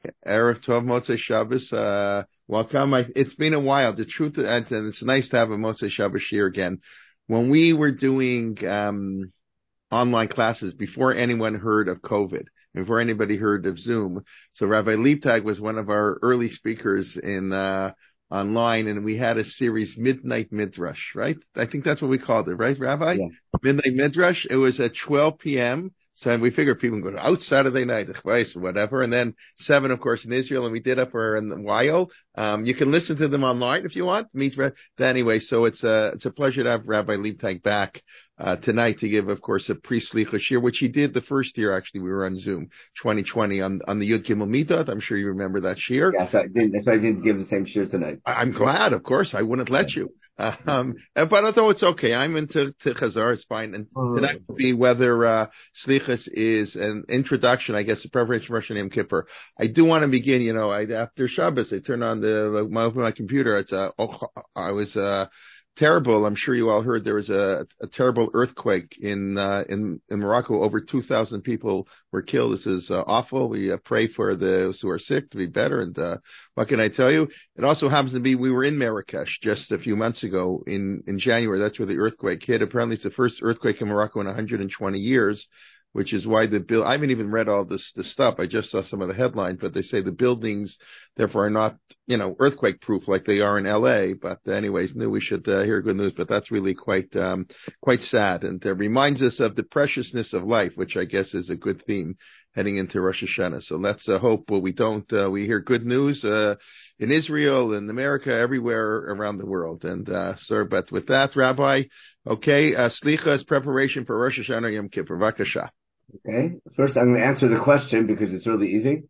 Erev Tov Motzei Shabbos. Welcome. It's been a while. The truth, and it's nice to have a Motzei Shabbos here again. When we were doing online classes before anyone heard of COVID, before anybody heard of Zoom, so Rabbi Leibtag was one of our early speakers in online, and we had a series, Midnight Midrash, right? I think that's what we called it, right, Rabbi? Yeah. Midnight Midrash. It was at 12 p.m. So we figured people can go out Saturday night, or whatever. And then 7, of course, in Israel, and we did up for a while. You can listen to them online if you want. Anyway, so it's a pleasure to have Rabbi Leibtag back tonight to give, of course, a pre-Slicha Shir, which he did the first year. Actually, we were on Zoom, 2020, on the Yud Gimel Midot. I'm sure you remember that Shir. Yeah, so I didn't give the same Shir tonight. I'm glad, of course. I wouldn't let you. But although it's okay, I'm into Chazar. It's fine. And tonight would be whether Slichas is an introduction, I guess, to preparation for Rosh Hashanah Yom Kippur. I do want to begin. After Shabbos, I turn on my computer. I was terrible. I'm sure you all heard there was a terrible earthquake in Morocco. Over 2,000 people were killed. This is awful. We pray for those who are sick to be better. And what can I tell you? It also happens to be we were in Marrakesh just a few months ago in January. That's where the earthquake hit. Apparently, it's the first earthquake in Morocco in 120 years. Which is why I haven't even read all this stuff. I just saw some of the headlines, but they say the buildings, therefore, are not, earthquake proof like they are in LA. But anyways, knew we should hear good news, but that's really quite sad. And it reminds us of the preciousness of life, which I guess is a good theme heading into Rosh Hashanah. So let's hope we we hear good news, in Israel and America, everywhere around the world. And, but with that, Rabbi, okay, Slicha is preparation for Rosh Hashanah Yom Kippur. Vakasha. Okay. First, I'm going to answer the question because it's really easy.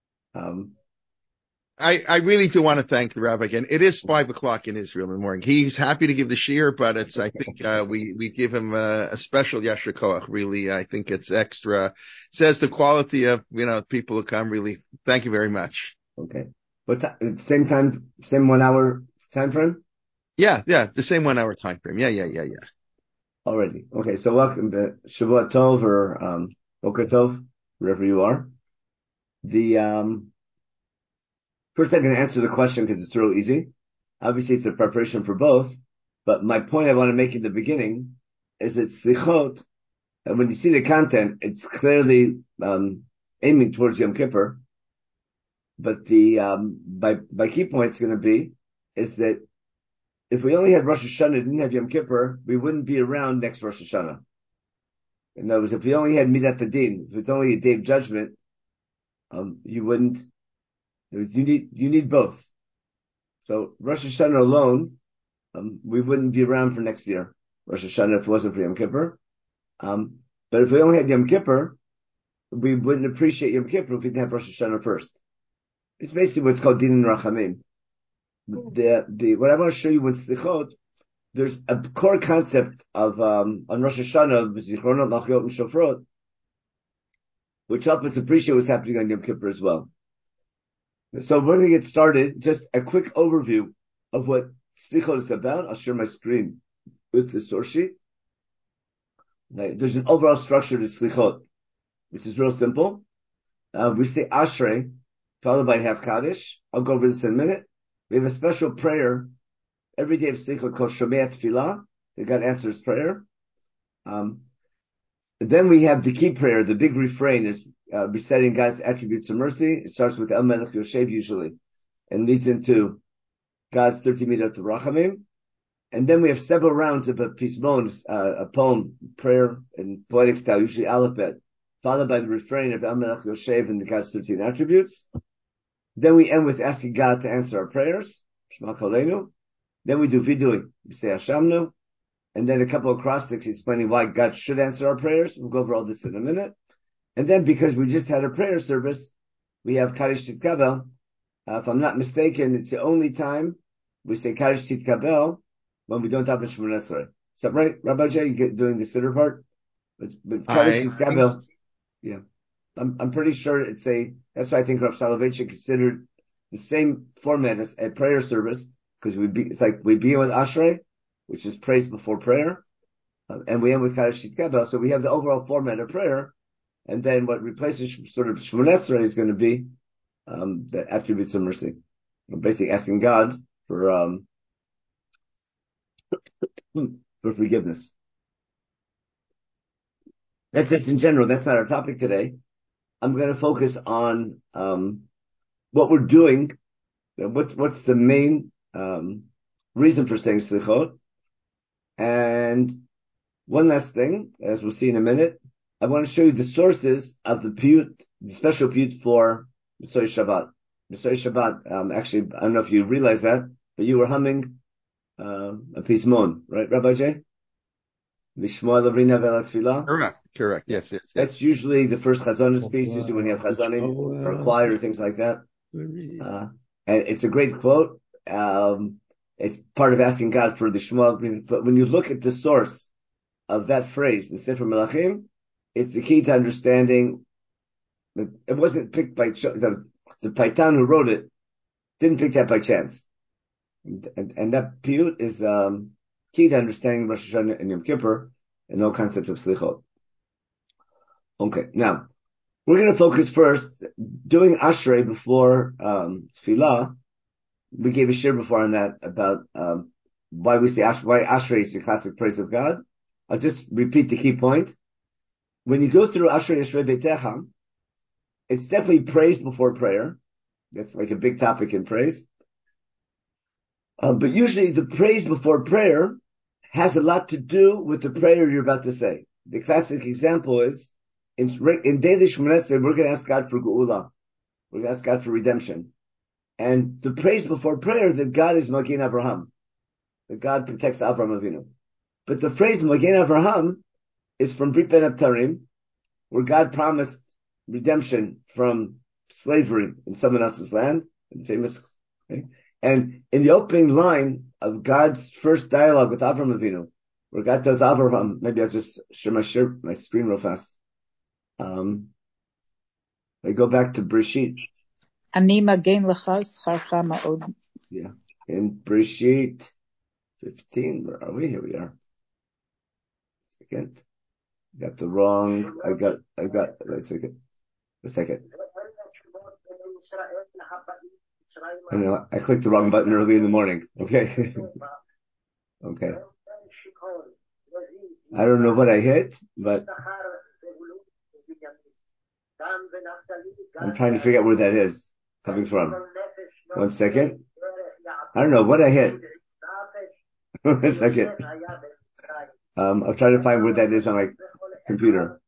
I really do want to thank the Rabbi again. It is 5:00 in Israel in the morning. He's happy to give the shir, but I think, we give him a special yashar koach. Really, I think it's extra. Says the quality of, people who come. Really, thank you very much. Okay. But same time, same 1 hour time frame? Yeah, the same 1 hour time frame. Yeah. Already. Okay, so welcome to Shavua Tov or Boker Tov, wherever you are. First I'm going to answer the question because it's real easy. Obviously, it's a preparation for both, but my point I want to make in the beginning is it's Slichot, and when you see the content, it's clearly aiming towards Yom Kippur. But my key point is going to be is that if we only had Rosh Hashanah, didn't have Yom Kippur, we wouldn't be around next Rosh Hashanah. In other words, if we only had Midat Hadin, if it's only a day of judgment, you wouldn't. You need both. So Rosh Hashanah alone, we wouldn't be around for next year. Rosh Hashanah if it wasn't for Yom Kippur. But if we only had Yom Kippur, we wouldn't appreciate Yom Kippur if we didn't have Rosh Hashanah first. It's basically what's called Din and Rachamim. What I want to show you with Slichot, there's a core concept of on Rosh Hashanah, Zichronot, Machiot, and Shofrot, which help us appreciate what's happening on Yom Kippur as well. So we're going to get started. Just a quick overview of what Slichot is about. I'll share my screen with the source sheet. There's an overall structure to Slichot, which is real simple. We say Ashrei, followed by half Kaddish. I'll go over this in a minute. We have a special prayer every day of Slichot called Shomei Tefillah, that God answers prayer. Then we have the key prayer. The big refrain is reciting God's attributes of mercy. It starts with El Melech Yoshev usually, and leads into God's 30 Midot Rachamim. And then we have several rounds of a pismon, a poem, prayer, and poetic style, usually Aleph, followed by the refrain of El Melech Yoshev and the God's 13 attributes. Then we end with asking God to answer our prayers, Shema Koleinu. Then we do vidui, we say Hashamnu, and then a couple of acrostics explaining why God should answer our prayers. We'll go over all this in a minute. And then because we just had a prayer service, we have Kaddish Titkabel. If I'm not mistaken, it's the only time we say Kaddish Titkabel when we don't have a Shemona Esrei. Is that right, Rabbi Jay? You doing the sitter part? But Kaddish Titkabel, yeah. I'm pretty sure that's why I think Rav Soloveitchik considered the same format as a prayer service, because it's like we begin with Ashrei, which is praise before prayer, and we end with Kaddish Titkabel. So we have the overall format of prayer, and then what replaces sort of Shemona Esrei is going to be that attributes of mercy. We're basically asking God for forgiveness. That's just in general. That's not our topic today. I'm going to focus on what we're doing. What's the main reason for saying slichot? And one last thing, as we'll see in a minute, I want to show you the sources of the piyut, the special piyut for Motzei Shabbat. Motzei Shabbat, actually, I don't know if you realize that, but you were humming a pismon, right, Rabbi J? Lishma Lavrina Ve'ala Tefillah? Correct. Yes. That's usually the first chazanis piece, usually when you have chazanim or a choir or things like that. And it's a great quote. It's part of asking God for the Shema. But when you look at the source of that phrase, the Sefer Melachim, it's the key to understanding that it wasn't picked by the Paitan who wrote it didn't pick that by chance. And that piyut is key to understanding Rosh Hashanah and Yom Kippur and no concept of slichot. Okay, now we're going to focus first doing Ashrei before Tefillah. We gave a shir before on that about why we say why Ashrei is the classic praise of God. I'll just repeat the key point. When you go through Ashrei Yishrei Beitecha, it's definitely praise before prayer. That's like a big topic in praise. But usually the praise before prayer has a lot to do with the prayer you're about to say. The classic example is in daily Shmoneh Esrei, we're going to ask God for Geula. We're going to ask God for redemption. And the praise before prayer that God is Magen Abraham, that God protects Avraham Avinu. But the phrase Magen Abraham is from Brit Ben Abtarim, where God promised redemption from slavery in someone else's land, famous. Okay? And in the opening line of God's first dialogue with Avraham Avinu, where God tells Avraham, maybe I'll just share my screen real fast. I go back to Breshit. Ani magen lecha scharcha ma'od. Yeah. In Breshit 15, where are we? Here we are. Second. Got the wrong, I got, wait a second. I know, I clicked the wrong button early in the morning. Okay. Okay. I don't know what I hit, but I'm trying to figure out where that is coming from. 1 second. I don't know what I hit. 1 second. I'll try to find where that is on my computer.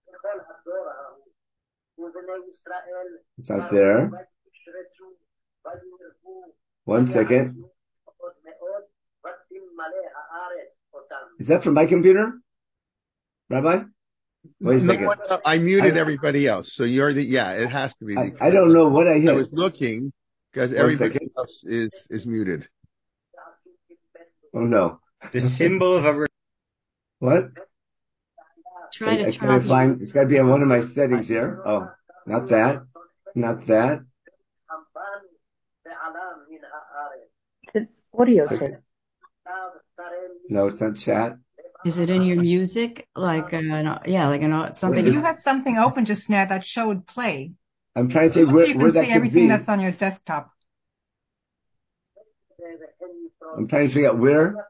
It's not there. 1 second. Is that from my computer, Rabbi? Wait a second. I muted everybody else, so you're it has to be. I don't know what I hit. I was looking because everybody else is muted. Oh no. The symbol of a what? It's got to be on one of my settings here. Oh, not that. It's an audio tape. No, it's not chat. Is it in your music? Like something. If you had something open just now, that show would play. I'm trying to think where that could be. You can see everything that's on your desktop. I'm trying to figure out where.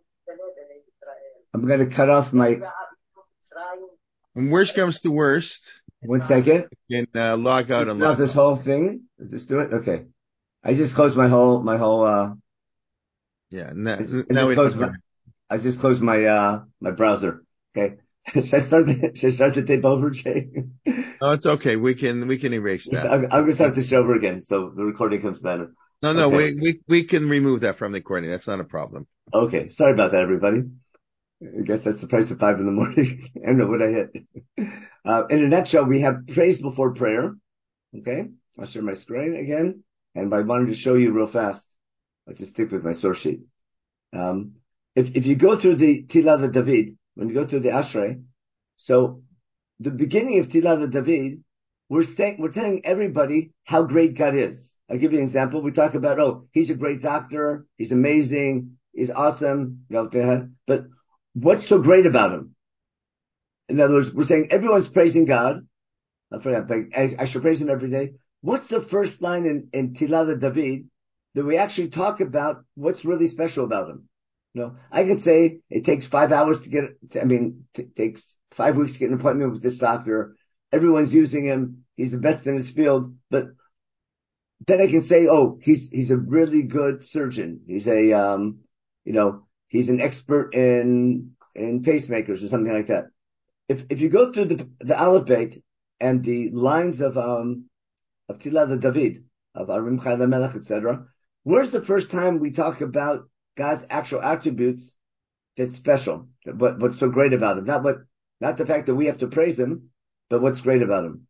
I'm going to cut off my. When worst comes to worst. 1 second. You can log out and log this whole thing. Does this do it? Okay. I just closed my whole. Yeah. I just closed my browser. Okay. Should I start the tape over, Jay? Oh, it's okay. We can erase that. I'm going to start the show over again, so the recording comes better. No, okay. we can remove that from the recording. That's not a problem. Okay. Sorry about that, everybody. I guess that's the price of 5 a.m. I don't know what I hit. In a nutshell, we have praise before prayer. Okay. I'll share my screen again. And I wanted to show you real fast. I'll just stick with my source sheet. If you go through the Tila David, when you go through the Ashrei, so the beginning of Tila David, we're telling everybody how great God is. I'll give you an example. We talk about, he's a great doctor. He's amazing. He's awesome. But what's so great about him? In other words, we're saying everyone's praising God. I should praise him every day. what's the first line in Tilala David that we actually talk about what's really special about him? I could say it takes 5 hours to get, it takes 5 weeks to get an appointment with this doctor. Everyone's using him. He's the best in his field. But then I can say, he's a really good surgeon. He's he's an expert in pacemakers or something like that. If you go through the alphabet and the lines of Tilala David, of Arim Chai Melech, etc., where's the first time we talk about God's actual attributes that's special? What's so great about him? Not the fact that we have to praise him, but what's great about him.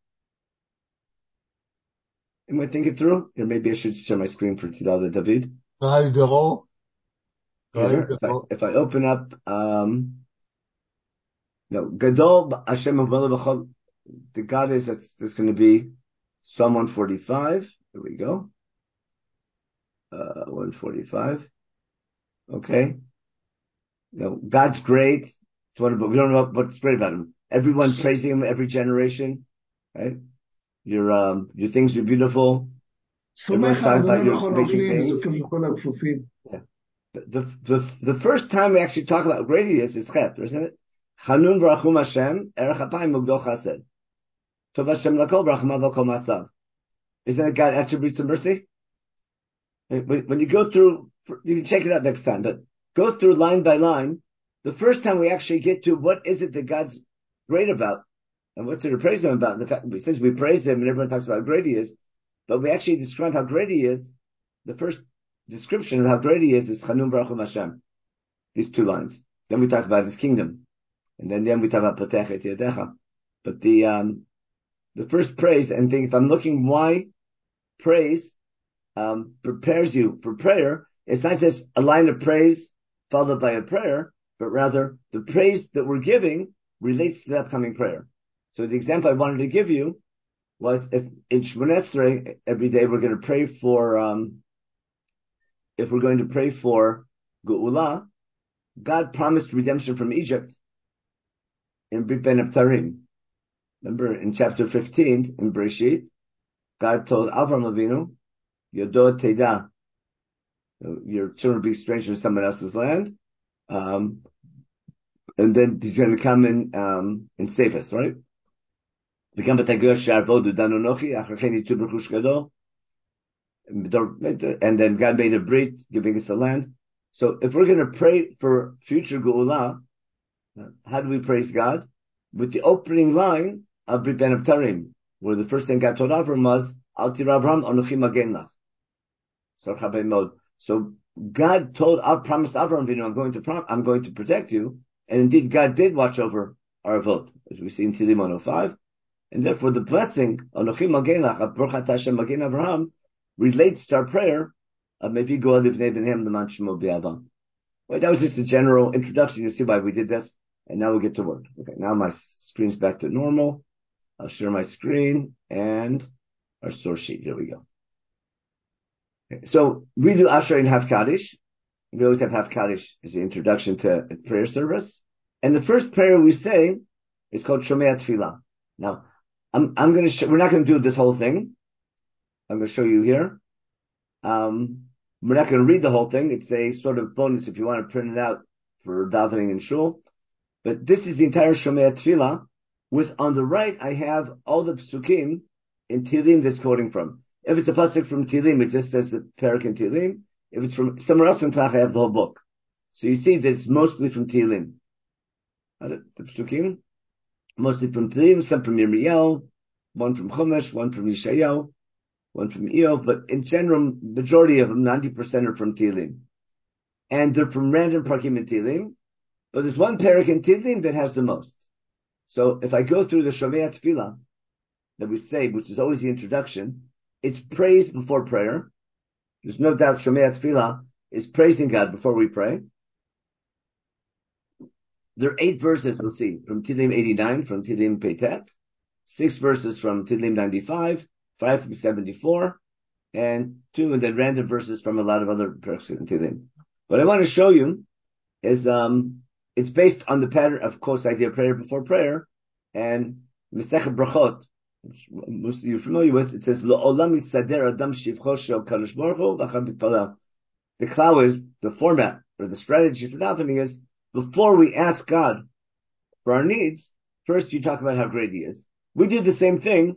Am I thinking through? Or maybe I should share my screen for Tilala David. If I open up, Gadol Hashem B'chol, the God is that's going to be Psalm 145. There we go. 145. Okay. God's great. We don't know what's great about him. Everyone's praising him every generation, right? Your things are beautiful. Everyone's talking about your amazing things. Yeah. The first time we actually talk about how great he is Chet, isn't it? Chanun v'rachum Hashem, erech apayim ugdo chesed. Tov Hashem lakol v'rachamav al kol masav. Isn't it God attributes of mercy? When you go through, you can check it out next time, but go through line by line. The first time we actually get to what is it that God's great about, and what's it to praise him about. The fact since we praise him and everyone talks about how great he is, but we actually describe how great he is. The first description of how great he is Chanun v'rachum Hashem. These 2 lines. Then we talk about his kingdom, and then we talk about Potech et Yadecha. But the first praise, and think if I'm looking why praise prepares you for prayer, it's not just a line of praise followed by a prayer, but rather the praise that we're giving relates to the upcoming prayer. So the example I wanted to give you was if in Shmoneh Esrei every day we're going to pray for, if we're going to pray for Geula, God promised redemption from Egypt in Brit Ben Abtarim. Remember in chapter 15 in Bereshit, God told Avram Avinu, Yodo Teda, your children will be strangers in someone else's land, and then he's going to come and save us, right? And then God made a brit, giving us the land. So if we're going to pray for future Geula, how do we praise God? With the opening line of Brit Ben Abtarim, where the first thing God told Avram was, Al tira Avram anochi magen lach. So God promised Avram, I'm going to protect you, and indeed God did watch over our vote, as we see in Tehillim 105, and therefore the blessing anochi magen lach of Baruch Atah Hashem magen Avraham relates to our prayer of maybe go livnei b'nei l'man shemo b'yavam. Well, that was just a general introduction. You see why we did this, and now we'll get to work. Okay, now my screen's back to normal. I'll share my screen and our source sheet. Here we go. Okay, so we do Asher and Hav Kaddish. We always have Hav Kaddish as the introduction to a prayer service. And the first prayer we say is called Shomei Tefillah. Now, we're not going to do this whole thing. I'm going to show you here. We're not going to read the whole thing. It's a sort of bonus if you want to print it out for davening in shul. But this is the entire Shomei Tefillah. With on the right, I have all the psukim in Tehillim that's quoting from. If it's a pasuk from Tehillim, it just says the parak in Tehillim. If it's from somewhere else in Tanakh, I have the whole book. So you see that it's mostly from Tehillim. The psukim, mostly from Tehillim, some from Yirmiyahu, one from Chumash, one from Yeshayahu, one from Eov, but in general, majority of them, 90% are from Tehillim. And they're from random parakim in Tehillim, but there's one parak in Tehillim that has the most. So if I go through the Shomei Tefillah that we say, which is always the introduction, it's praise before prayer. There's no doubt Shomei Tefillah is praising God before we pray. There are 8 verses we'll see from Tehillim 89, from Tehillim Peitet, 6 verses from Tehillim 95, 5 from 74, and 2 and then random verses from a lot of other parts in Tehillim. What I want to show you is it's based on the pattern of course idea of prayer before prayer, and Masechet Brachot which most of you are familiar with. It says, Lo'olam yisader adam shivcho shel kadosh baruch hu v'achar mitpalel. The cloud is the format or the strategy for davening is before we ask God for our needs, first you talk about how great He is. We do the same thing.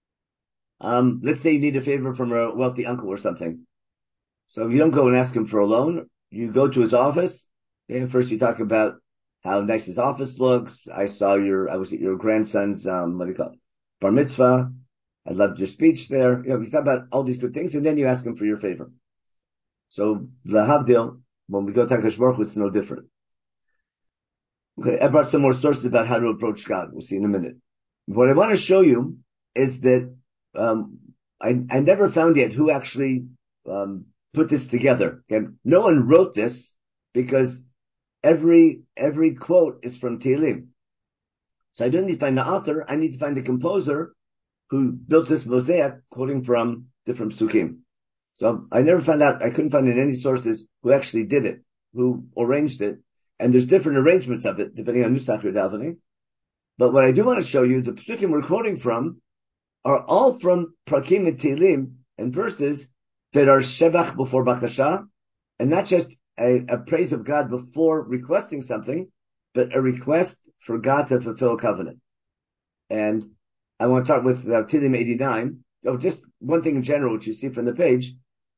Let's say you need a favor from a wealthy uncle or something. So you don't go and ask him for a loan. You go to his office, and first you talk about how nice his office looks. I was at your grandson's, bar mitzvah. I loved your speech there. You talk about all these good things, and then you ask him for your favor. So, lahavdil, when we go to HaKadosh Baruch Hu, it's no different. Okay, I brought some more sources about how to approach God. We'll see in a minute. What I want to show you is that I never found yet who actually put this together. Okay? No one wrote this because every quote is from Tehillim. So I don't need to find the author. I need to find the composer who built this mosaic, quoting from different psukim. So I never found out. I couldn't find in any sources who actually did it, who arranged it. And there's different arrangements of it depending on nusach you're davening. But what I do want to show you, the psukim we're quoting from are all from prakim and Tehillim and verses that are shevach before bakasha, and not just a praise of God before requesting something, but a request for God to fulfill a covenant. And I want to start with Tehillim 89. Just one thing in general, which you see from the page.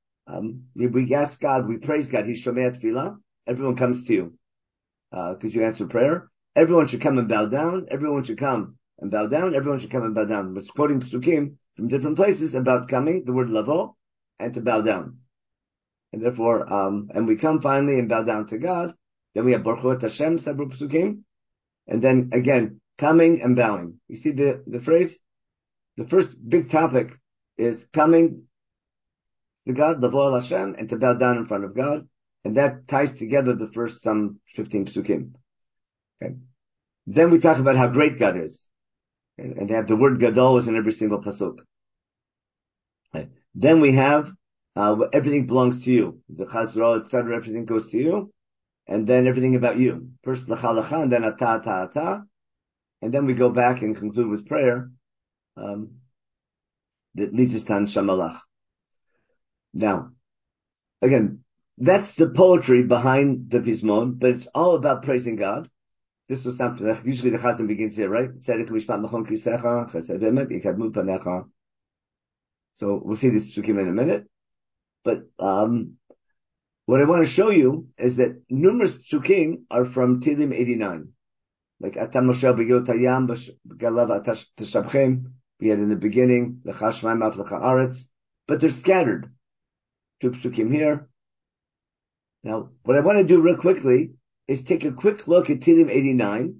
We ask God, we praise God. He's shomei tefillah. Everyone comes to you because you answer prayer. Everyone should come and bow down. Everyone should come and bow down. Everyone should come and bow down. It's quoting psukim from different places about coming, the word lavo, and to bow down. And therefore, and we come finally and bow down to God. Then we have Baruch Hu Hashem, several psukim. And then again, coming and bowing. You see the phrase? The first big topic is coming to God, lavo al Hashem, and to bow down in front of God. And that ties together the first some 15 psukim. Okay. Then we talk about how great God is. And they have the word gadol is in every single pasuk. Okay. Then we have everything belongs to you. The chazra, etc., everything goes to you. And then everything about you. First lacha lacha, and then ata ata ata. And then we go back and conclude with prayer that leads us to Shamalach. Now, again, that's the poetry behind the Pizmon, but it's all about praising God. This was something that usually the Chazan begins here, right? So we'll see this psukim in a minute. But what I want to show you is that numerous psukim are from Tehillim 89. Like Atam Moshe B'Gilot Hayam B'Galav Atash Teshabchem. We had in the beginning the Chashmaim Av Lecha Aretz, but they're scattered. 2 psukim here. Now, what I want to do real quickly is take a quick look at Tehillim 89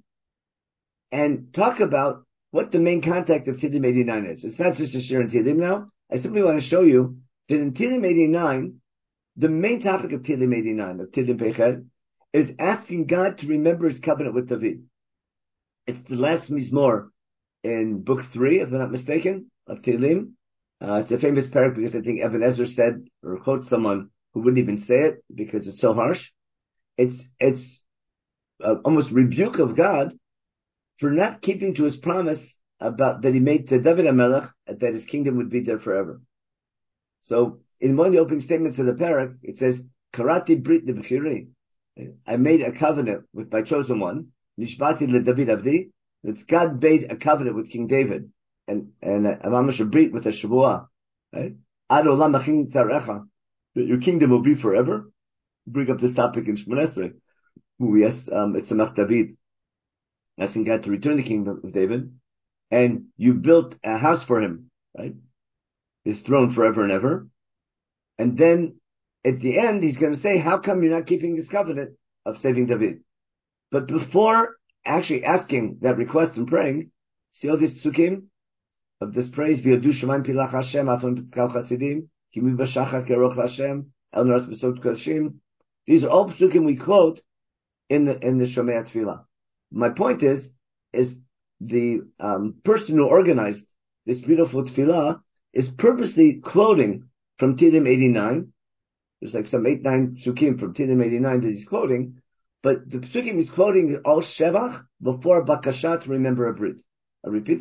and talk about what the main contact of Tehillim 89 is. It's not just a share in Tehillim now. I simply want to show you that in Tehillim 89, the main topic of Tehillim 89, of Tehillim Pechet, is asking God to remember His covenant with David. It's the last Mizmor in Book 3, if I'm not mistaken, of Tehillim. It's a famous parak because I think Evan Ezra said, or quotes someone who wouldn't even say it because it's so harsh. It's almost rebuke of God for not keeping to His promise about that He made to David HaMelech, that his kingdom would be there forever. So in one of the opening statements of the parak, it says, Karati Brit Lebechiri. I made a covenant with my chosen one, Nishbati LeDavid Avdi. It's God made a covenant with King David, and Amamash a Brit with a Shavuah, right? Ad Olam Achin Tzarecha, that your kingdom will be forever. Bring up this topic in Shemon Esrei. Yes, it's Samach David, asking God to return the kingdom of David, and you built a house for him, right? His throne forever and ever. And then at the end, he's going to say, how come you're not keeping this covenant of saving David? But before actually asking that request and praying, see all these psukim of this praise, V'yodu Shemaim Pilach Hashem, Afon Pitkal Chasidim, Kimi B'shachar Keroch Hashem, El Noras B'sot Kodshim. These are all psukim we quote in the Shomei Tefillah. My point is the person who organized this beautiful tefillah is purposely quoting from Tehillim 89. There's like some 8-9 psukim from Tehillim 89 that he's quoting, but the psukim he's quoting is all shevach before bakasha to remember a brit. I repeat that.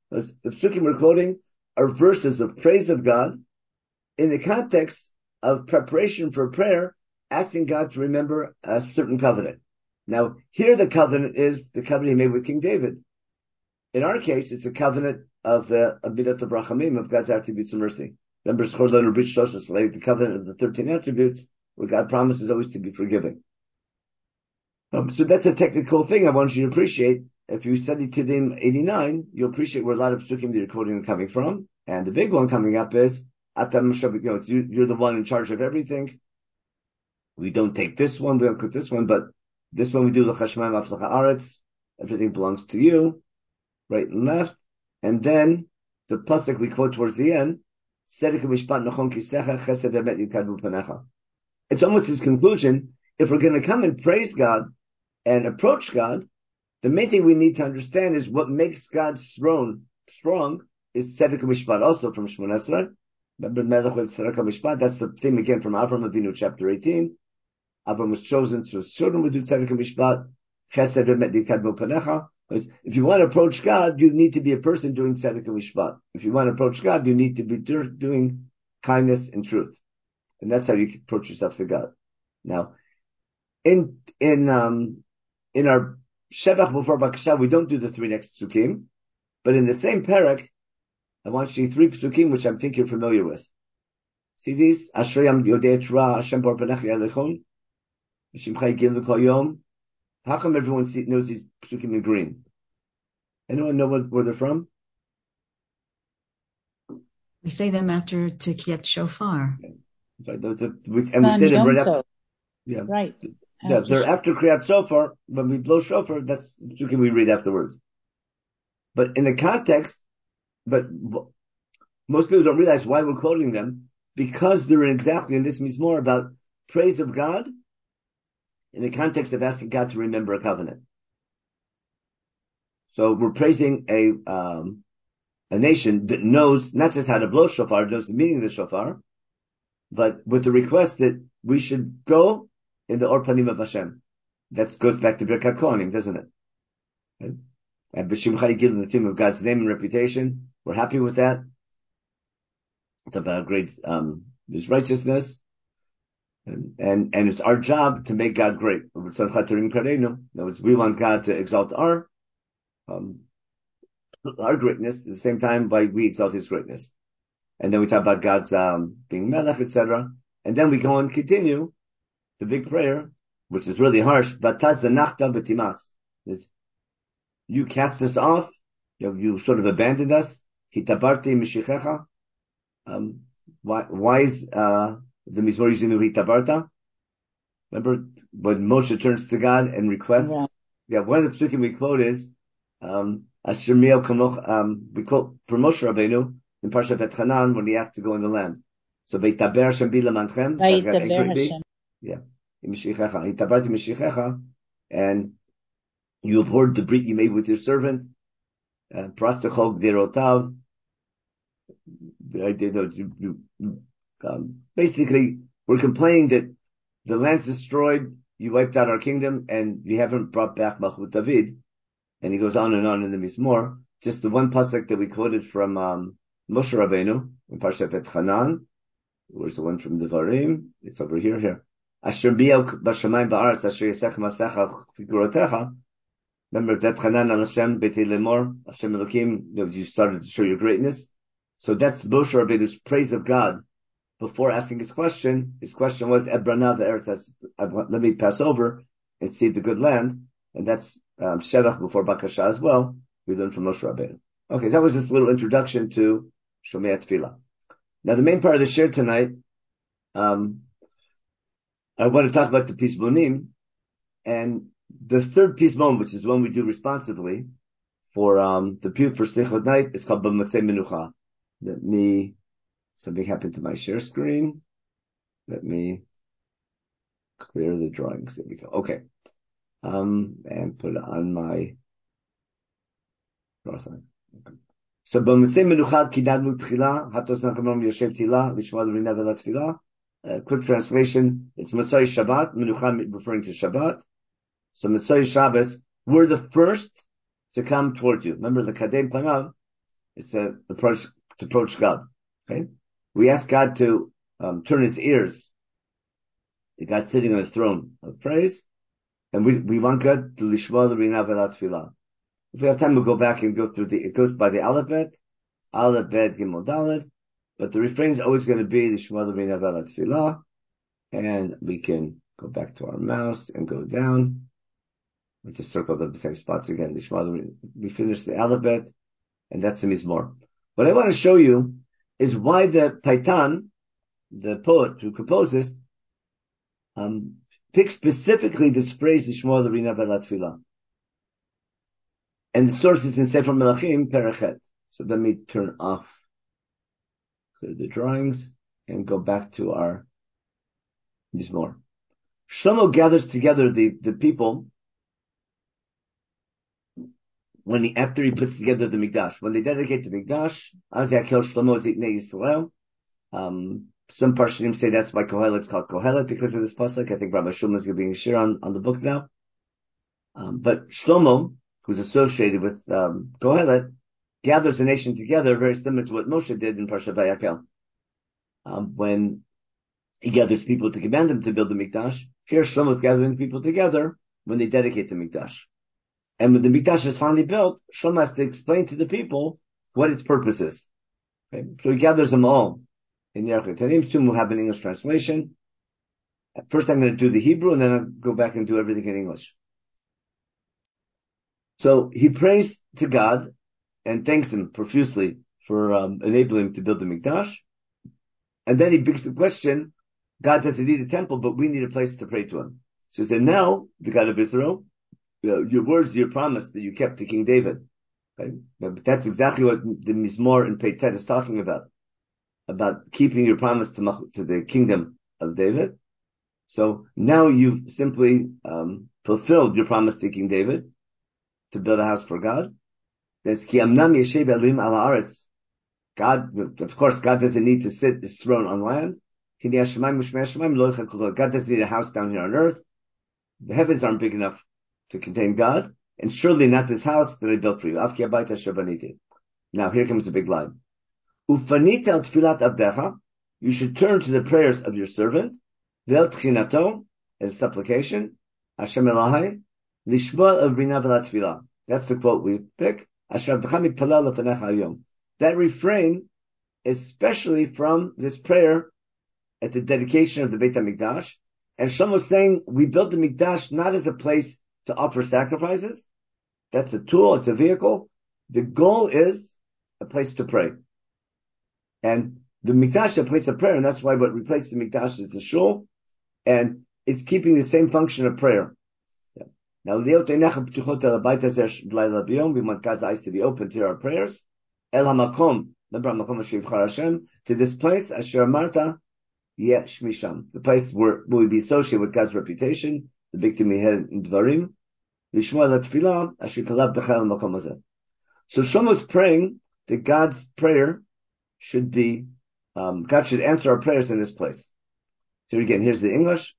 The psukim we're quoting are verses of praise of God in the context of preparation for prayer, asking God to remember a certain covenant. Now, here the covenant is the covenant he made with King David. In our case, it's a covenant of the Amidat of Rachamim, of God's attributes of mercy. Remember, the covenant of the 13 attributes, where God promises always to be forgiving. So that's a technical thing I want you to appreciate. If you study Tehillim 89, you'll appreciate where a lot of psukim that you're quoting are coming from. And the big one coming up is, you're the one in charge of everything. We don't take this one, we don't put this one, but this one we do, l'chashmaim aflacha aretz. Everything belongs to you, right and left. And then the pasuk we quote towards the end, it's almost his conclusion. If we're going to come and praise God and approach God, the main thing we need to understand is what makes God's throne strong is tzedek mishpat, also from Shemona Esrei. Remember, Melech with tzedek mishpat. That's the theme again from Avram Avinu, chapter 18. Avram was chosen so his children would do tzedek mishpat. Chesed v'emet yikadmu panecha. If you want to approach God, you need to be a person doing tzedek mishpat. If you want to approach God, you need to be doing kindness and truth, and that's how you approach yourself to God. Now, in our Shevach before Bakasha, we don't do the three next psukim, but in the same parak, I want you to see three psukim which I think you're familiar with. See these? Ashrayam Yodei Torah Hashem Bar Banach Yalechon Shimcha Yigil Kol Yom. How come everyone knows these psukim in green? Anyone know where they're from? We say them after Tekiyat Shofar. Right, and we say them right after. Yeah. Right. Yeah, they're after Kriyat Shofar. When we blow Shofar, that's the psukim we read afterwards. But in the context, but most people don't realize why we're quoting them, because they're exactly in this mizmor about praise of God in the context of asking God to remember a covenant. So we're praising a nation that knows not just how to blow shofar, knows the meaning of the shofar, but with the request that we should go in the Or Panim of Hashem. That goes back to Birkat Kohanim, doesn't it? Right? And B'Shimcha Yigil, the theme of God's name and reputation. We're happy with that. It's about great, His righteousness. And it's our job to make God great. In other words, we want God to exalt our greatness at the same time by we exalt His greatness. And then we talk about God's being Melech, etc. And then we go and continue the big prayer, which is really harsh. Vataz zanachta b'timas. You cast us off. You sort of abandoned us. Hitabarti mishichecha. Why is the mizmor using the hitabarta? Remember when Moshe turns to God and requests? Yeah, one of the psukim we quote is Asher miel kamoch. We quote from Moshe Rabbeinu in Parshat Bet Hanan when he asked to go in the land. So Veitaber Hashem bi lemanchem. Yeah, hitabarti mishichecha, and you abhorred the brit you made with your servant. Prastachog derotav. Basically, we're complaining that the land's destroyed, you wiped out our kingdom, and you haven't brought back Malchut David. And he goes on in the Mizmor. Just the one pasuk that we quoted from Moshe Rabbeinu in Parshat Bet Hanan. Where's the one from Devarim? It's over here. Asher biel b'shamayim ba'aretz asher yasech masecha figurotecha. Remember Bet Hanan al Hashem Beit Lemor Hashem Elokim. You started to show your greatness. So that's Moshe Rabbeinu's praise of God before asking his question. His question was Ebrana ve'eretz. Let me pass over and see the good land, and that's Shevach before Bakasha as well. We learned from Moshe Rabbeinu. Okay, so that was this little introduction to Shomei Tefillah. Now the main part of the shir tonight, I want to talk about the Pisbonim, and the third Pisbon, which is one we do responsively for the Piyut for Slichot night, is called B'Motzei Menucha. Something happened to my share screen. Let me clear the drawings. There we go. Okay. And put it on my drawing. So, B'Motzei Menucha Kidadnu Tchila, Hatos Nachamom Yoshev Tila, Lishma L'Rina V'la Tfila. Quick translation. It's Motzei Shabbat, Menucha referring to Shabbat. So, Motzei Shabbos, we're the first to come towards you. Remember the Kadem Panav, It's an approach to approach God. Okay, we ask God to turn His ears. The God sitting on the throne of praise, and we want God to lishma l'rina ve'la tefillah. If we have time, we'll go back and go through it goes by the alphabet, Gimel Daled, but the refrain is always going to be lishma l'rina ve'la tefillah, and we can go back to our mouse and go down. We just circle the same spots again. We finish the alphabet, and that's the Mizmor. What I want to show you is why the Paitan, the poet who composed this, picked specifically this phrase, Lishma l'rina ve'la tefillah. And the source is in Sefer Melachim, Perachet. So let me turn off the drawings and go back to our Mizmor. Shlomo gathers together the people after he puts together the Mikdash. When they dedicate the Mikdash, Az Yakel Shlomo Ziknei Yisrael. Some Parshanim say that's why Kohelet's called Kohelet, because of this pasuk. I think Rabbi Shulman is giving a shir on the book now. But Shlomo, who's associated with Kohelet, gathers the nation together, very similar to what Moshe did in Parshat Vayakel. When he gathers people to command them to build the Mikdash, here Shlomo is gathering the people together when they dedicate the Mikdash. And when the Mikdash is finally built, Shlomo has to explain to the people what its purpose is. Okay? So he gathers them all in Yerushalayim. Tanim soon will have an English translation. At first I'm going to do the Hebrew, and then I'll go back and do everything in English. So he prays to God and thanks Him profusely for enabling him to build the Mikdash. And then he begs the question, God doesn't need a temple, but we need a place to pray to Him. So he said, now, the God of Israel, your words, your promise that you kept to King David. Okay? But that's exactly what the Mizmor in Peitet is talking about keeping your promise to the kingdom of David. So now you've simply fulfilled your promise to King David to build a house for God. There's Ki Amnam Yeshev Elim Ala Aretz. God, of course, God doesn't need to sit His throne on land. God doesn't need a house down here on earth. The heavens aren't big enough to contain God, and surely not this house that I built for you. Now here comes a big line. Ufanita al tfilat abdecha, you should turn to the prayers of your servant, vel tchinato, and supplication, Hashem Elahai, lishma al rina ve'la tfilah. That's the quote we pick. Asher abdecha mitpalel lefanecha hayom. That refrain, especially from this prayer at the dedication of the Beit HaMikdash, and Shlomo was saying, we built the Mikdash not as a place to offer sacrifices. That's a tool, it's a vehicle. The goal is a place to pray. And the Mikdash is a place of prayer, and that's why what replaced the Mikdash is the shul, and it's keeping the same function of prayer. Now, we want God's eyes to be open to our prayers. El HaMakom, to this place, Asher Marta, Shmisham, the place where we be associated with God's reputation, the big thing we had in Dvarim. So Shlomo is praying that God's prayer should be, God should answer our prayers in this place. So again, here's the English.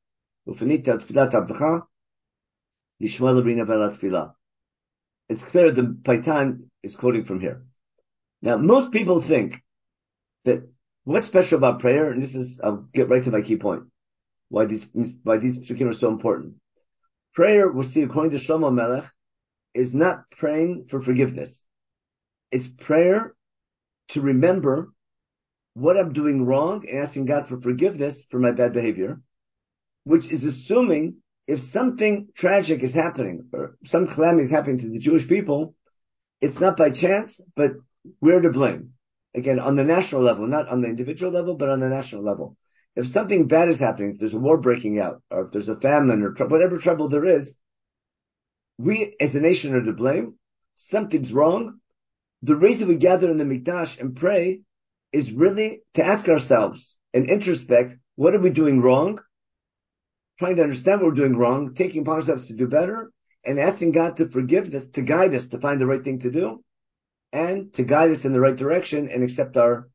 It's clear the Paitan is quoting from here. Now, most people think that what's special about prayer, and this is, I'll get right to my key point, why these psukim are so important. Prayer, we'll see, according to Shlomo Melech, is not praying for forgiveness. It's prayer to remember what I'm doing wrong and asking God for forgiveness for my bad behavior, which is assuming if something tragic is happening or some calamity is happening to the Jewish people, it's not by chance, but we're to blame. Again, on the national level, not on the individual level, but on the national level. If something bad is happening, if there's a war breaking out, or if there's a famine, or whatever trouble there is, we as a nation are to blame. Something's wrong. The reason we gather in the Mikdash and pray is really to ask ourselves and introspect, what are we doing wrong? Trying to understand what we're doing wrong, taking upon ourselves to do better, and asking God to forgive us, to guide us to find the right thing to do, and to guide us in the right direction and accept our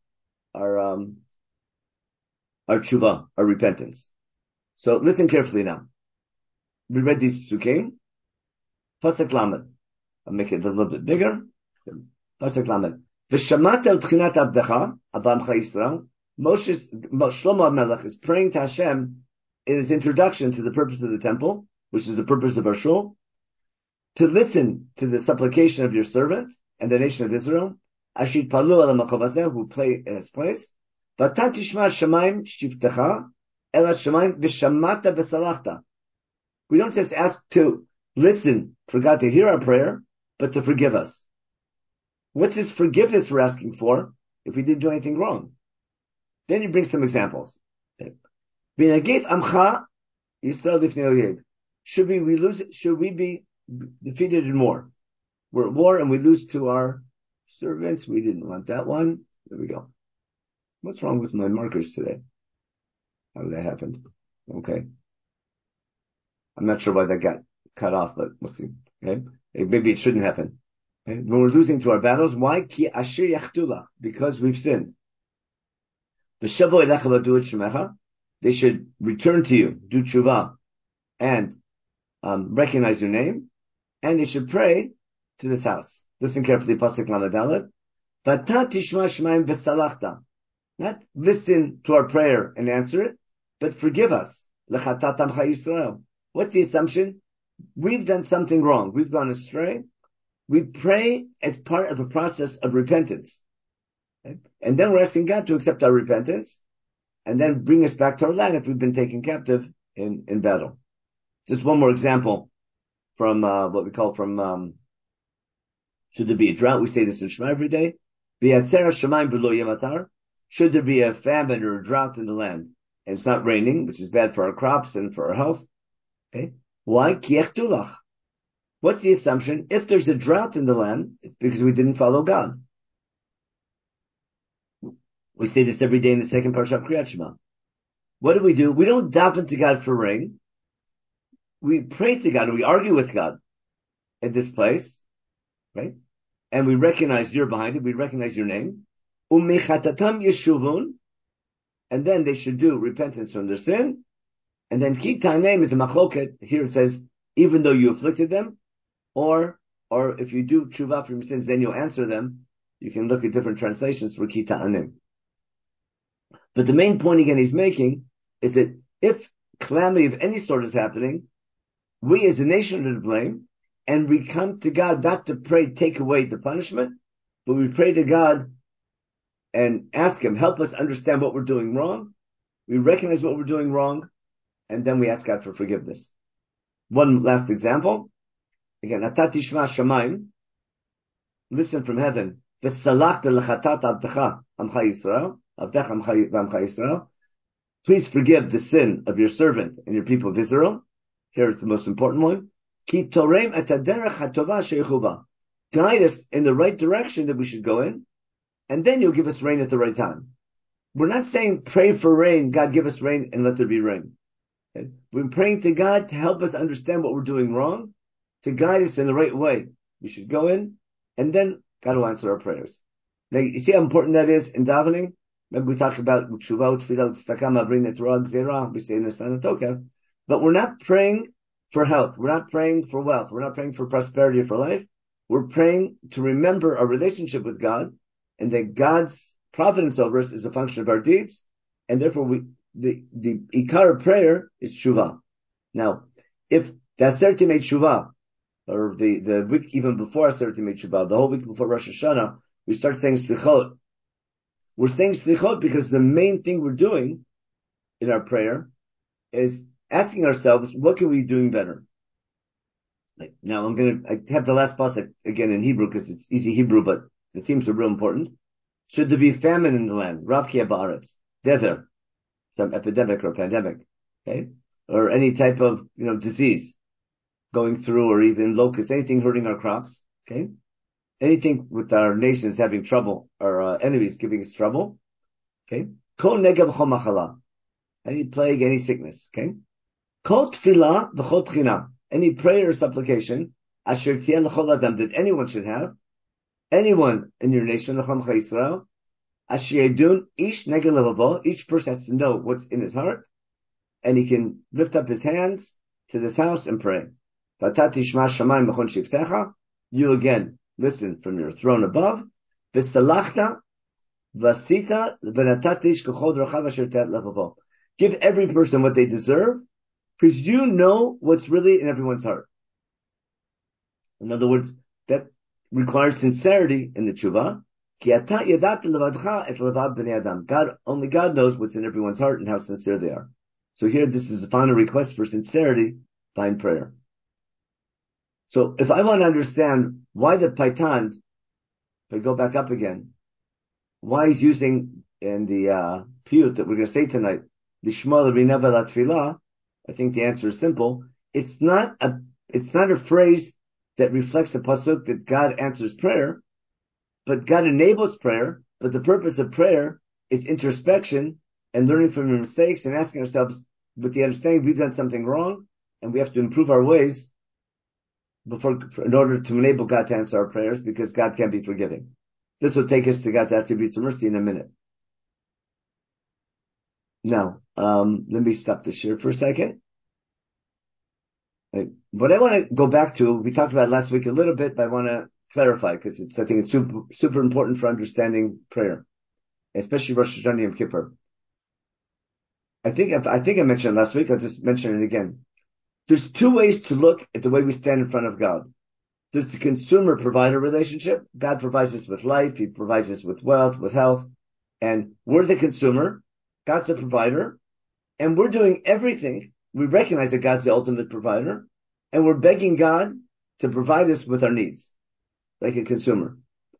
tshuva, our repentance. So listen carefully now. We read these psukim. Pasuk Lamed. I'll make it a little bit bigger. Pasuk Lamed. V'shamata utchinat abdecha, abamcha Yisrael. Shlomo HaMelech is praying to Hashem in his introduction to the purpose of the temple, which is the purpose of our shul, to listen to the supplication of your servant and the nation of Israel, Ashit Palu ala Makovazeh, who play in his place. V'atan tishma shemaim shivtecha, elat shemaim v'shamata v'salachta. We don't just ask to listen for God to hear our prayer, but to forgive us. What's this forgiveness we're asking for if we didn't do anything wrong? Then he brings some examples. V'nagif amcha Yisrael lifnei oyed. Should we be defeated in war? We're at war and we lose to our servants. We didn't want that one. There we go. What's wrong with my markers today? How did that happen? Okay. I'm not sure why that got cut off, but we'll see. Okay. Maybe it shouldn't happen. Okay. When we're losing to our battles, why? Ki ashir yachtulach. Because we've sinned. They should return to you, do tshuva, and recognize your name, and they should pray to this house. Listen carefully, Pasuk Lamed Aleph. V'ata tishma shemaim v'salachta. Not listen to our prayer and answer it, but forgive us. L'chatat amcha Yisrael. What's the assumption? We've done something wrong. We've gone astray. We pray as part of a process of repentance. Okay? And then we're asking God to accept our repentance and then bring us back to our land if we've been taken captive in battle. Just one more example from what we call from should there be a drought? We say this in Shema every day. Should there be a famine or a drought in the land and it's not raining, which is bad for our crops and for our health? Okay. Why? What's the assumption? If there's a drought in the land, it's because we didn't follow God. We say this every day in the second parsha of Kriyat Shema. What do? We don't daven to God for rain. We pray to God, and we argue with God in this place, right? And we recognize you're behind it. We recognize your name. Umechatatam yeshuvun, and then they should do repentance from their sin. And then kita name is a machloket. Here it says, even though you afflicted them, or if you do tshuva from your sins, then you'll answer them. You can look at different translations for kita anim. But the main point again he's making is that if calamity of any sort is happening, we as a nation are to blame, and we come to God not to pray, take away the punishment, but we pray to God and ask Him, help us understand what we're doing wrong. We recognize what we're doing wrong, and then we ask God for forgiveness. One last example. Again, Atati Shma Shamayim, listen from heaven, V'salachta l'chatat abdecha amcha Yisrael, abdecha amcha Yisrael. Please forgive the sin of your servant and your people of Israel. Here it's the most important one. Ki torem et haderech hatova sheyechuba. Guide us in the right direction that we should go in, and then you'll give us rain at the right time. We're not saying pray for rain, God give us rain and let there be rain. Okay? We're praying to God to help us understand what we're doing wrong, to guide us in the right way. We should go in, and then God will answer our prayers. Now, you see how important that is in davening? Remember we talked about tshuva, tefillah, tzedakah, mavrin, etrah, gzerah, we say in the Sana Tokev. But we're not praying for health. We're not praying for wealth. We're not praying for prosperity or for life. We're praying to remember our relationship with God, and that God's providence over us is a function of our deeds, and therefore the ikar of prayer is tshuva. Now, if the Aser made tshuva, or the week even before Aser made tshuva, the whole week before Rosh Hashanah, we start saying slichot. We're saying slichot because the main thing we're doing in our prayer is asking ourselves, what can we be doing better? Now I have the last pasuk again in Hebrew because it's easy Hebrew, but the themes are real important. Should there be famine in the land? Rav kia ba'aretz. Dever. Some epidemic or pandemic. Okay? Or any type of, disease going through, or even locusts, anything hurting our crops. Okay? Anything with our nations having trouble, our enemies giving us trouble. Okay? Kol negav chol machala. Any plague, any sickness. Okay? Kol tefillah v'chol tchina. Any prayer or supplication, asher tiyeh l'chol adam, that anyone should have, anyone in your nation, l'chol Yisrael, asher yedun ish negel levavo, each person has to know what's in his heart, and he can lift up his hands to this house and pray. V'ata tishma shamayim b'chon shivtecha, you again listen from your throne above, V'salachta v'asita v'natatish k'chod rachav asher tat levavo. Give every person what they deserve, because you know what's really in everyone's heart. In other words, that requires sincerity in the tshuva. Only God knows what's in everyone's heart and how sincere they are. So here, this is a final request for sincerity behind prayer. So if I want to understand why the Paitan, if I go back up again, why he's using in the piyut that we're going to say tonight, Lishma l'rinava l'tfilah, I think the answer is simple. It's not a phrase that reflects the pasuk that God answers prayer, but God enables prayer. But the purpose of prayer is introspection and learning from your mistakes and asking ourselves with the understanding we've done something wrong and we have to improve our ways in order to enable God to answer our prayers, because God can be forgiving. This will take us to God's attributes of mercy in a minute. Now, let me stop the share for a second. What I want to go back to, we talked about last week a little bit, but I want to clarify, because I think it's super, super important for understanding prayer, especially Rosh Hashanah Yom Kippur. I think I mentioned it last week. I'll just mention it again. There's two ways to look at the way we stand in front of God. There's the consumer-provider relationship. God provides us with life. He provides us with wealth, with health. And we're the consumer. God's the provider. And we're doing everything. We recognize that God's the ultimate provider. And we're begging God to provide us with our needs, like a consumer.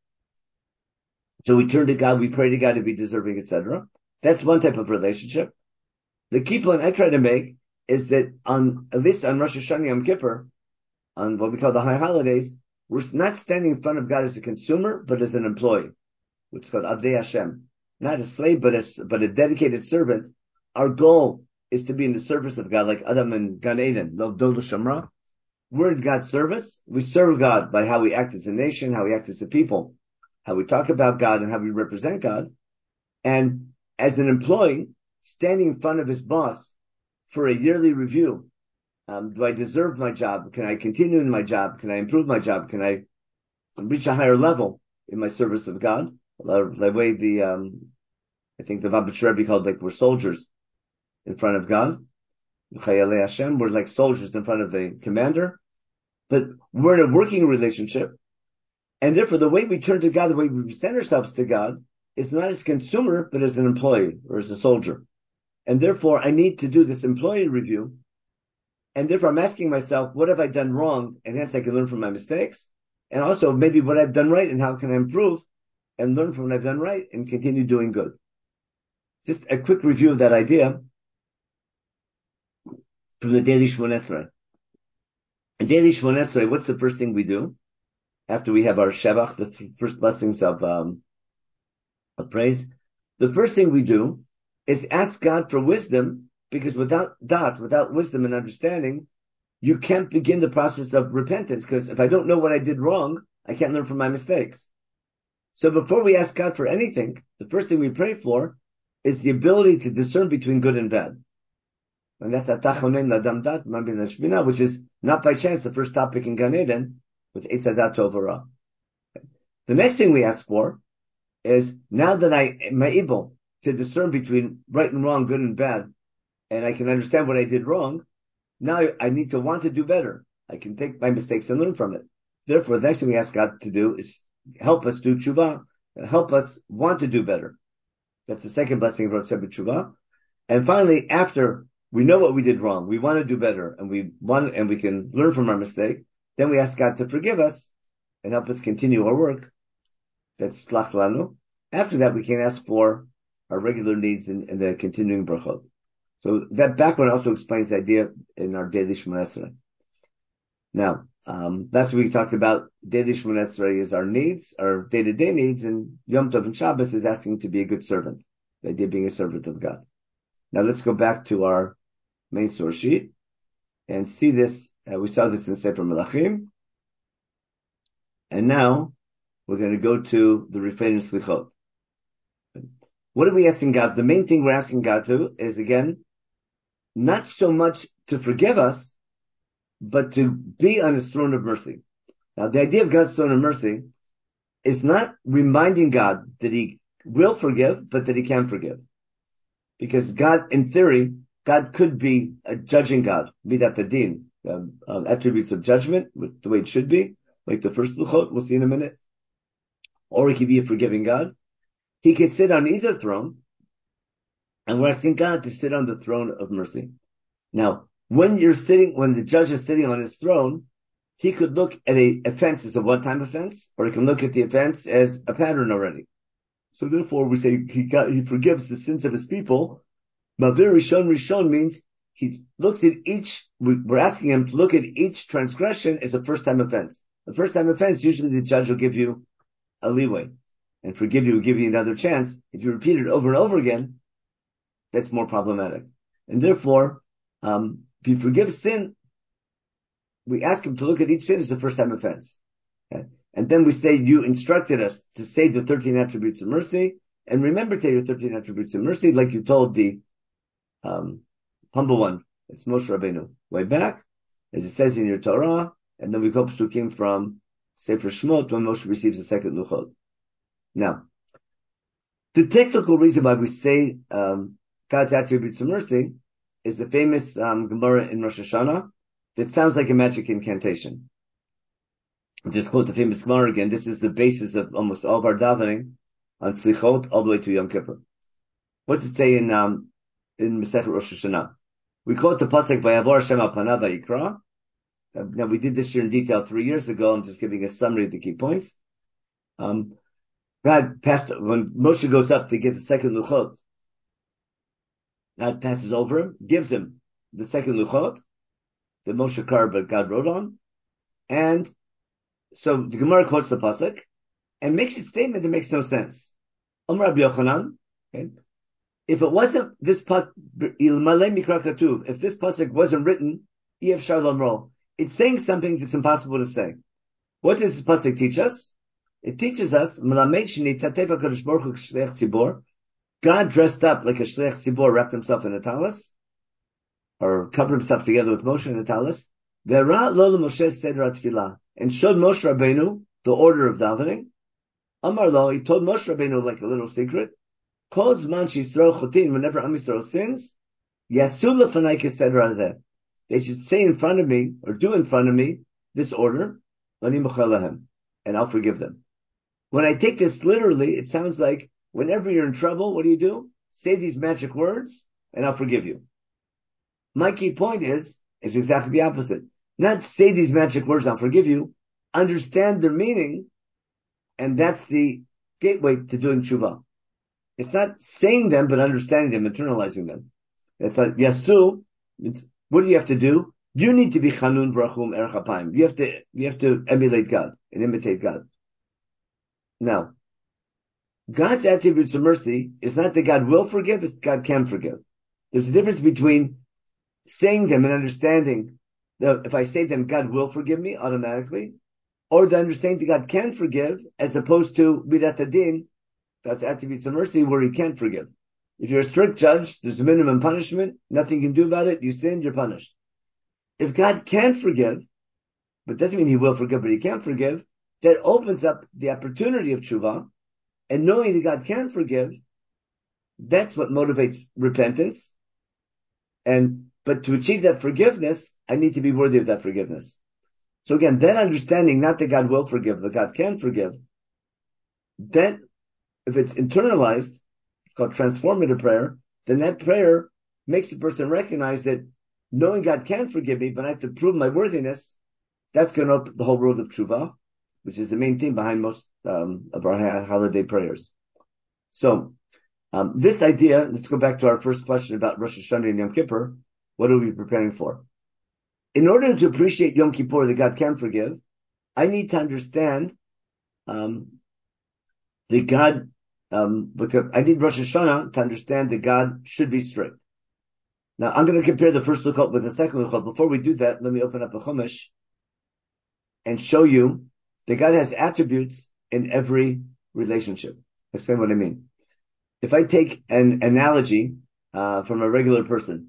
So we turn to God, we pray to God to be deserving, etc. That's one type of relationship. The key point I try to make is that at least on Rosh Hashanah Yom Kippur, on what we call the high holidays, we're not standing in front of God as a consumer, but as an employee, which is called Avdei Hashem. Not a slave, but a dedicated servant. Our goal is to be in the service of God, like Adam and Gan Eden, Dol Shamra. We're in God's service. We serve God by how we act as a nation, how we act as a people, how we talk about God, and how we represent God. And as an employee, standing in front of his boss for a yearly review. Do I deserve my job? Can I continue in my job? Can I improve my job? Can I reach a higher level in my service of God? The way I think the Vabitch Rebbe called, like, we're soldiers in front of God. Chayalei Hashem, we're like soldiers in front of the commander. But we're in a working relationship. And therefore, the way we turn to God, the way we present ourselves to God, is not as consumer, but as an employee or as a soldier. And therefore, I need to do this employee review. And therefore, I'm asking myself, what have I done wrong? And hence I can learn from my mistakes. And also maybe what I've done right and how can I improve and learn from what I've done right and continue doing good. Just a quick review of that idea from the Daily Shmon Esrei. In Daily Shmon Esrei, what's the first thing we do after we have our Shevach, the first blessings of praise? The first thing we do is ask God for wisdom, because without wisdom and understanding, you can't begin the process of repentance, because if I don't know what I did wrong, I can't learn from my mistakes. So before we ask God for anything, the first thing we pray for is the ability to discern between good and bad. And that's Atachonen Ladam Dat, Mabin Shbina, which is not by chance the first topic in Gan Eden with Eitz Hadat Tov Ra. The next thing we ask for is, now that I am able to discern between right and wrong, good and bad, and I can understand what I did wrong, now I need to want to do better. I can take my mistakes and learn from it. Therefore, the next thing we ask God to do is help us do tshuva, help us want to do better. That's the second blessing of Rav Tzemach Tshuva. And finally, after we know what we did wrong, we want to do better, and we can learn from our mistake, then we ask God to forgive us and help us continue our work. That's Tlach Lanu. After that, we can ask for our regular needs in the continuing brachot. So that background also explains the idea in our Daily Shmon Esrei. Now, last week we talked about Daily Shmon Esrei is our needs, our day-to-day needs, and Yom Tov and Shabbos is asking to be a good servant. The idea of being a servant of God. Now let's go back to our main source sheet and see this. We saw this in Sefer Melachim. And now we're going to go to the Refrain and Slichot. What are we asking God? The main thing we're asking God to is, again, not so much to forgive us, but to be on his throne of mercy. Now, the idea of God's throne of mercy is not reminding God that he will forgive, but that he can forgive. Because God, in theory, God could be a judging God, midat hadin, attributes of judgment, the way it should be, like the first luchot, we'll see in a minute. Or he could be a forgiving God. He can sit on either throne, and we're asking God to sit on the throne of mercy. Now, when the judge is sitting on his throne, he could look at a offense as a one-time offense, or he can look at the offense as a pattern already. So therefore, we say he forgives the sins of his people. Mavir Rishon means he looks at we're asking him to look at each transgression as a first-time offense. The first-time offense, usually the judge will give you a leeway and will give you another chance. If you repeat it over and over again, that's more problematic. And therefore, if he forgives sin, we ask him to look at each sin as a first-time offense. Okay? And then we say, you instructed us to say the 13 attributes of mercy, and remember to say your 13 attributes of mercy, like you told the humble one. It's Moshe Rabbeinu. Way back, as it says in your Torah, and then we go psukim from Sefer Shmot when Moshe receives the second luchot. Now, the technical reason why we say God's attributes of mercy is the famous Gemara in Rosh Hashanah that sounds like a magic incantation. I'll just quote the famous Gemara again. This is the basis of almost all of our davening on Slichot all the way to Yom Kippur. What's it say in Masechet Rosh Hashanah? We quote the pasuk Vayavor Hashem al panav vayikra. Now we did this year in detail 3 years ago. I'm just giving a summary of the key points. God passed when Moshe goes up to get the second luchot. God passes over him, gives him the second luchot, the Moshe Kar, but God wrote on, and so the Gemara quotes the pasuk and makes a statement that makes no sense. Amar Rabbi Yochanan, okay, if it wasn't this pasuk, if this pasuk wasn't written, it's saying something that's impossible to say. What does this pasuk teach us? It teaches us God dressed up like a shliach tzibor, wrapped himself in a talis, or covered himself together with Moshe in a talis, and showed Moshe Rabbeinu the order of davening. Amar lo, he told Moshe Rabbeinu like a little secret, Kol zman sheYisrael chotin, whenever Am Yisrael sins, yasu lefanai kesedra hazeh. They should say in front of me, or do in front of me, this order, Ani mochel lahem, and I'll forgive them. When I take this literally, it sounds like whenever you're in trouble, what do? Say these magic words, and I'll forgive you. My key point is exactly the opposite. Not say these magic words, I'll forgive you. Understand their meaning, and that's the gateway to doing tshuva. It's not saying them, but understanding them, internalizing them. It's like yasu. What do you have to do? You need to be chanun brachum erech apayim. You have to emulate God and imitate God. Now, God's attributes of mercy is not that God will forgive, it's God can forgive. There's a difference between saying them and understanding that if I say them, God will forgive me automatically, or the understanding that God can forgive, as opposed to midat hadin, God's attributes of mercy, where he can't forgive. If you're a strict judge, there's a minimum punishment, nothing you can do about it, you sinned, you're punished. If God can forgive, but doesn't mean he will forgive, but he can forgive, that opens up the opportunity of tshuva, and knowing that God can forgive, that's what motivates repentance. But to achieve that forgiveness, I need to be worthy of that forgiveness. So again, that understanding, not that God will forgive, but God can forgive, that, if it's internalized, it's called transformative prayer, then that prayer makes the person recognize that knowing God can forgive me, but I have to prove my worthiness, that's going to open the whole world of tshuva, which is the main theme behind most of our holiday prayers. So, this idea, let's go back to our first question about Rosh Hashanah and Yom Kippur. What are we preparing for? In order to appreciate Yom Kippur that God can forgive, I need to understand that God, I need Rosh Hashanah to understand that God should be strict. Now, I'm going to compare the first luchot with the second luchot. Before we do that, let me open up a chumash and show you that God has attributes in every relationship. I'll explain what I mean. If I take an analogy from a regular person,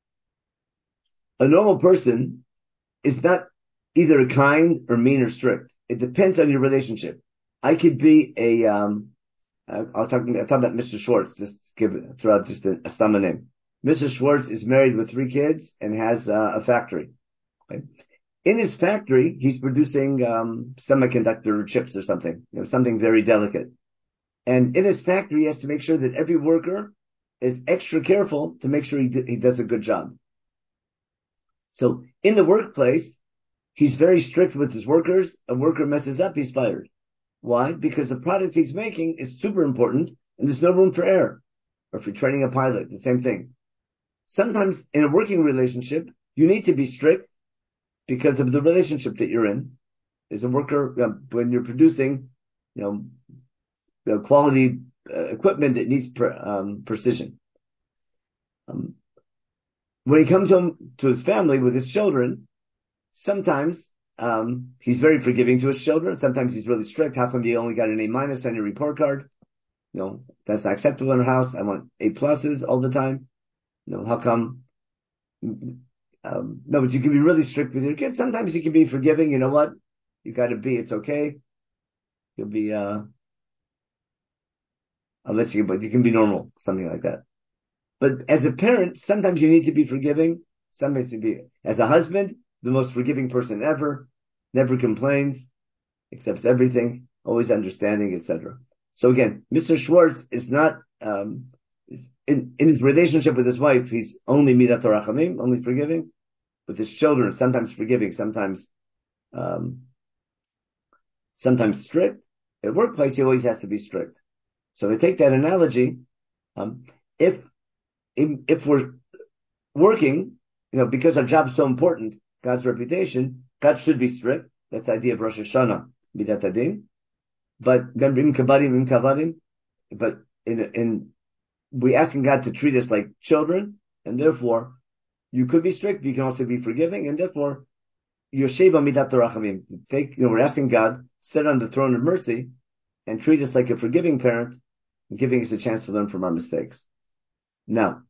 a normal person is not either kind or mean or strict. It depends on your relationship. I could be I'll talk about Mr. Schwartz, just throw out just a stammer name. Mr. Schwartz is married with 3 kids and has a factory. Okay? In his factory, he's producing semiconductor chips or something, something very delicate. And in his factory, he has to make sure that every worker is extra careful to make sure he does a good job. So in the workplace, he's very strict with his workers. A worker messes up, he's fired. Why? Because the product he's making is super important and there's no room for error. Or if you're training a pilot, the same thing. Sometimes in a working relationship, you need to be strict because of the relationship that you're in. As a worker, when you're producing, quality equipment that needs precision. When he comes home to his family with his children, sometimes he's very forgiving to his children. Sometimes he's really strict. How come you only got an A- on your report card? That's not acceptable in our house. I want A+ all the time. How come? No, but you can be really strict with your kids. Sometimes you can be forgiving. You know what? You got to be. It's okay. You'll be. I'll let you. But you can be normal, something like that. But as a parent, sometimes you need to be forgiving. Sometimes you be as a husband, the most forgiving person ever, never complains, accepts everything, always understanding, etc. So again, Mr. Schwartz is not in his relationship with his wife. He's only midat rachamim, only forgiving. With his children, sometimes forgiving, sometimes strict. At workplace, he always has to be strict. So to take that analogy, if we're working, because our job is so important, God's reputation, God should be strict. That's the idea of Rosh Hashanah, midat hadin. But then but we're asking God to treat us like children, and therefore you could be strict, but you can also be forgiving, and therefore Yosheva midat rachamim. We're asking God, sit on the throne of mercy, and treat us like a forgiving parent, giving us a chance to learn from our mistakes. Now,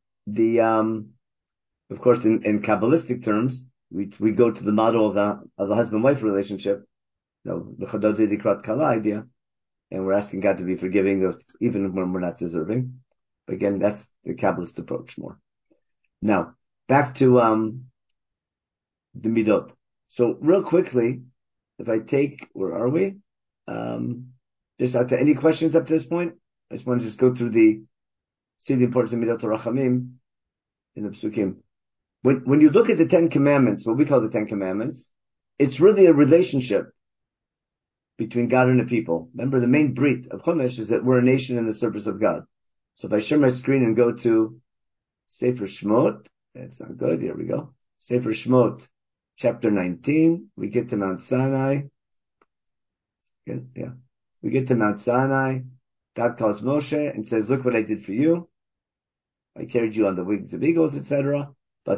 of course, in Kabbalistic terms, we go to the model of the husband-wife relationship, the Chadod Dikrat Kala idea, and we're asking God to be forgiving even when we're not deserving. But again, that's the Kabbalist approach more. Now, back to the Midot. So real quickly, if I take, where are we? Just out to any questions up to this point? I just want to just go through see the importance of Midot Rachamim in the Psukim. When you look at the 10 Commandments, what we call the 10 Commandments, it's really a relationship between God and the people. Remember, the main brit of Chumash is that we're a nation in the service of God. So if I share my screen and go to Sefer Shmot, that's not good, here we go. Sefer Shmot, chapter 19, we get to Mount Sinai. Yeah. We get to Mount Sinai. God calls Moshe and says, look what I did for you. I carried you on the wings of eagles, etc. Are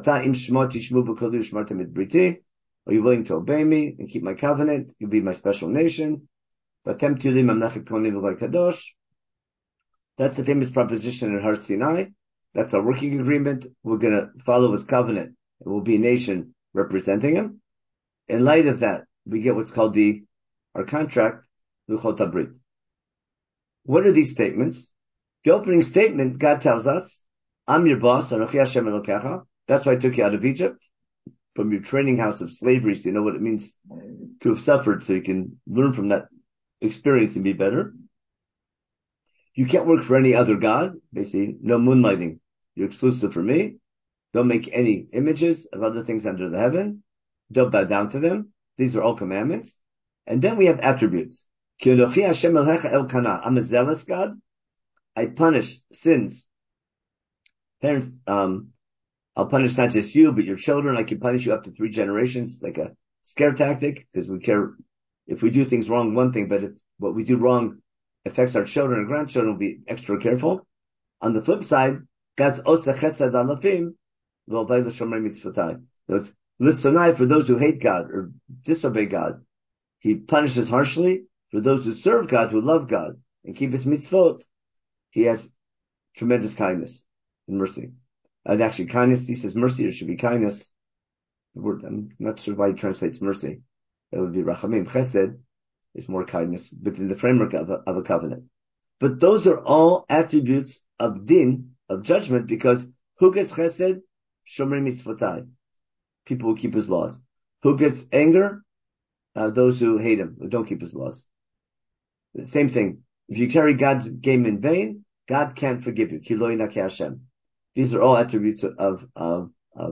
you willing to obey me and keep my covenant? You'll be my special nation. That's the famous proposition in Har Sinai. That's our working agreement. We're going to follow his covenant. It will be a nation representing him. In light of that, we get what's called our contract, Luchot HaBrit. What are these statements? The opening statement, God tells us, I'm your boss, Anochi Hashem Elokecha. That's why I took you out of Egypt, from your training house of slavery, so you know what it means to have suffered, so you can learn from that experience and be better. You can't work for any other God. Basically, no moonlighting. You're exclusive for me. Don't make any images of other things under the heaven. Don't bow down to them. These are all commandments. And then we have attributes. I'm a zealous God. I punish sins. Parents, I'll punish not just you, but your children. I can punish you up to 3 generations, like a scare tactic, because we care if we do things wrong, one thing, but if what we do wrong affects our children and grandchildren, we'll be extra careful. On the flip side, God's osa chesed alafim, lo avay l'shomrei mitzvotai. L'sonai, for those who hate God or disobey God, he punishes harshly. For those who serve God, who love God, and keep his mitzvot, he has tremendous kindness and mercy. And actually, kindness, he says mercy, it should be kindness. The word, I'm not sure why he translates mercy. That would be rachamim, chesed. is more kindness within the framework of a covenant. But those are all attributes of din, of judgment, because who gets chesed? Shomer mitzvotai. People who keep his laws. Who gets anger? Those who hate him, who don't keep his laws. The same thing. If you carry God's game in vain, God can't forgive you. Ki lo yinakeh Hashem. These are all attributes of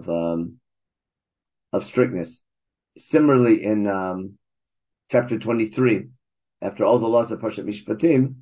strictness. Similarly, in chapter 23, after all the laws of Parshat Mishpatim,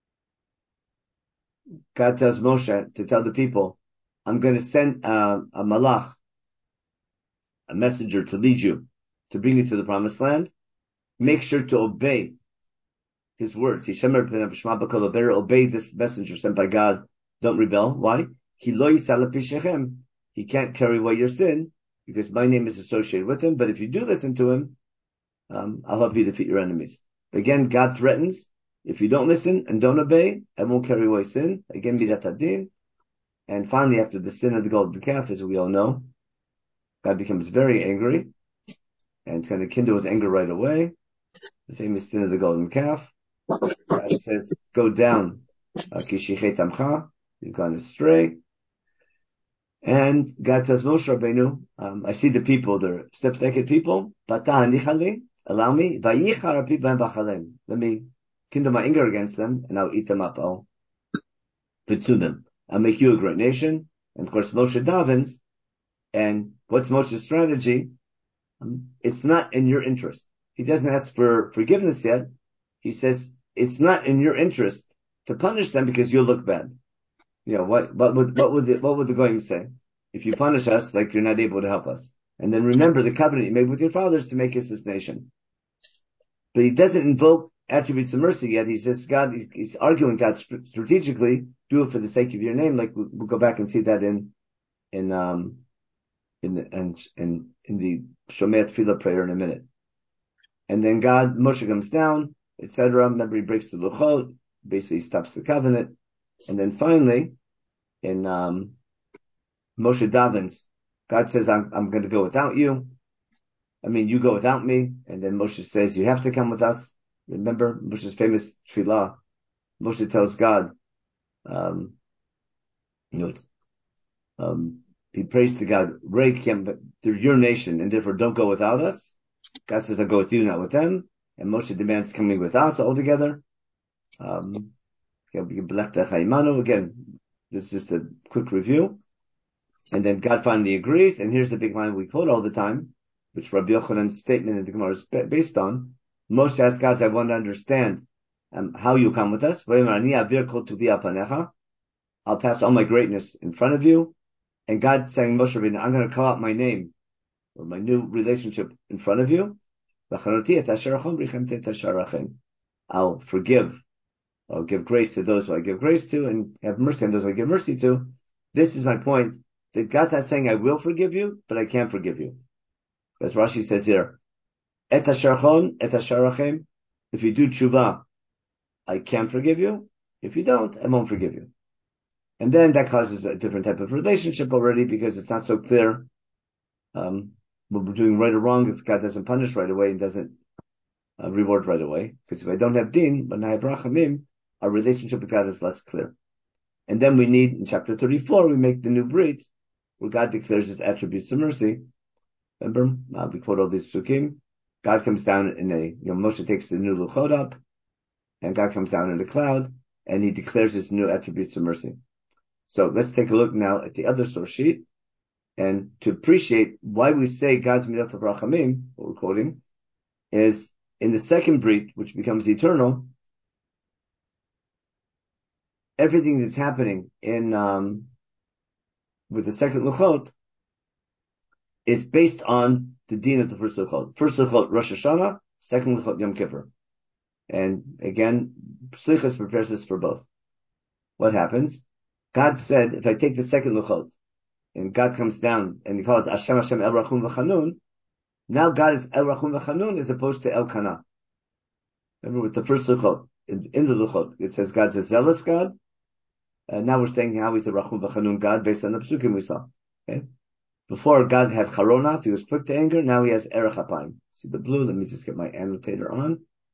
God tells Moshe to tell the people, I'm going to send a malach, a messenger to lead you, to bring you to the promised land. Make sure to obey his words. Obey this messenger sent by God. Don't rebel. Why? He can't carry away your sin because my name is associated with him. But if you do listen to him, I'll help you defeat your enemies. Again, God threatens, if you don't listen and don't obey, I won't carry away sin. Again, midat hadin. And finally, after the sin of the golden calf, as we all know, God becomes very angry and it's going to kindle his anger right away. The famous sin of the golden calf. God says, go down. You've gone astray. And God tells Moshe Rabbeinu, I see the people, they're stiff-necked people. Allow me. Let me kindle my anger against them, and I'll eat them up. I'll pursue them. I'll make you a great nation. And of course, Moshe davens. And what's Moshe's strategy? It's not in your interest. He doesn't ask for forgiveness yet. He says, it's not in your interest to punish them because you'll look bad. What would the Goyim say? If you punish us, like you're not able to help us. And then remember the covenant you made with your fathers to make us this nation. But he doesn't invoke attributes of mercy yet. He says, God, he's arguing God strategically, do it for the sake of your name. Like we'll go back and see that in the Shomei Tefillah prayer in a minute. And then Moshe comes down, etc. Remember, he breaks the luchot, basically stops the covenant. And then finally, in Moshe davens, God says, I'm going to go without you. You go without me. And then Moshe says, you have to come with us. Remember Moshe's famous tefillah. Moshe tells God, he prays to God, they're your nation, and therefore don't go without us. God says, I'll go with you, not with them. And Moshe demands coming with us all together. Again, this is just a quick review. And then God finally agrees, and here's the big line we quote all the time, which Rabbi Yochanan's statement in the Gemara is based on. Moshe asks God, I want to understand how you come with us. I'll pass all my greatness in front of you. And God saying, Moshe, I'm going to call out my name, or my new relationship in front of you. I'll forgive. I'll give grace to those who I give grace to, and have mercy on those who I give mercy to. This is my point, that God's not saying I will forgive you, but I can't forgive you. As Rashi says here, Et hasharchon, et hasharachem. If you do tshuva, I can forgive you. If you don't, I won't forgive you. And then that causes a different type of relationship already, because it's not so clear what we're doing right or wrong if God doesn't punish right away and doesn't reward right away. Because if I don't have din, but I have rachamim, our relationship with God is less clear. And then we need, in chapter 34, we make the new brit, where God declares his attributes of mercy. Remember, we quote all these psukim. God comes down Moshe takes the new luchot up, and God comes down in a cloud, and he declares his new attributes of mercy. So let's take a look now at the other source sheet, and to appreciate why we say God's midat of rachamim, what we're quoting, is in the second brit, which becomes eternal, everything that's happening in with the second luchot is based on the din of the first luchot. First luchot, Rosh Hashanah, second luchot, Yom Kippur. And again, Slichas prepares us for both. What happens? God said, if I take the second luchot, and God comes down and he calls Hashem Hashem El Rachum V'Chanun, now God is El Rachum V'Chanun as opposed to El Kana. Remember with the first luchot, in the luchot, it says God's a zealous God. Now we're saying how he's a Rachum V'Chanun God based on the psukim we saw. Okay? Before God had Charonaf, he was quick to anger, now he has Erech Apayim. See the blue? Let me just get my annotator on.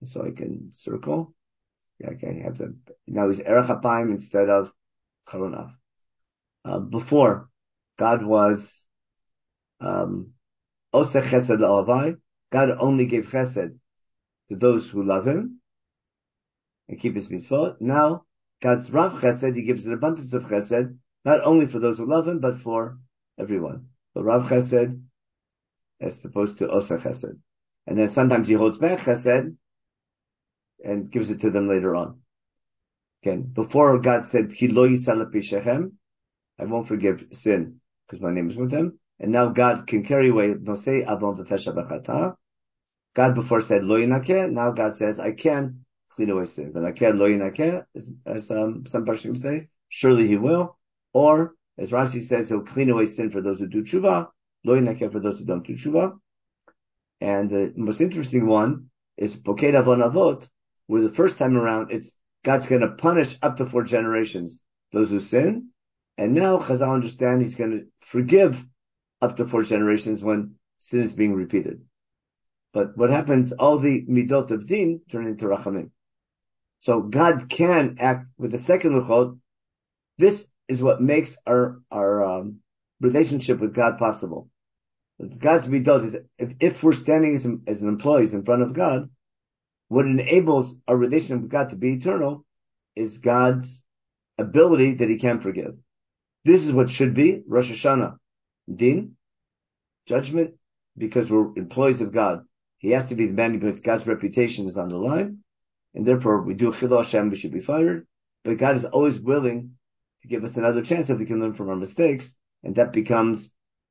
So I can circle. Yeah, I can have them. Now he's Erech Apayim instead of Charonav. Before, God was Osech Chesed La'avai. God only gave Chesed to those who love Him and keep His mitzvot. Now, God's Rav Chesed, He gives an abundance of Chesed, not only for those who love Him, but for everyone. So Rav Chesed as opposed to Osech Chesed. And then sometimes He holds back Chesed and gives it to them later on. Again, before God said, Ki lo yisal pishechem, I won't forgive sin because my name is with Him. And now God can carry away nosei avon v'fesha b'chata. God before said lo yinakeh. Now God says I can clean away sin. V'nakeh lo yinakeh, as some Parshim say, surely He will. Or as Rashi says, He'll clean away sin for those who do tshuva, lo yinakeh for those who don't do tshuva. And the most interesting one is Poked Avon Avot, where the first time around it's God's going to punish up to 4 generations those who sin. And now Chazal understand He's going to forgive up to 4 generations when sin is being repeated. But what happens, all the midot of din turn into rachamim. So God can act with the second luchot. This is what makes our relationship with God possible. God's midot is, if we're standing as an employees in front of God, what enables our relationship with God to be eternal is God's ability that He can forgive. This is what should be Rosh Hashanah. Din, judgment, because we're employees of God. He has to be demanding because God's reputation is on the line. And therefore, we do Chilul Hashem, we should be fired. But God is always willing to give us another chance if we can learn from our mistakes. And that becomes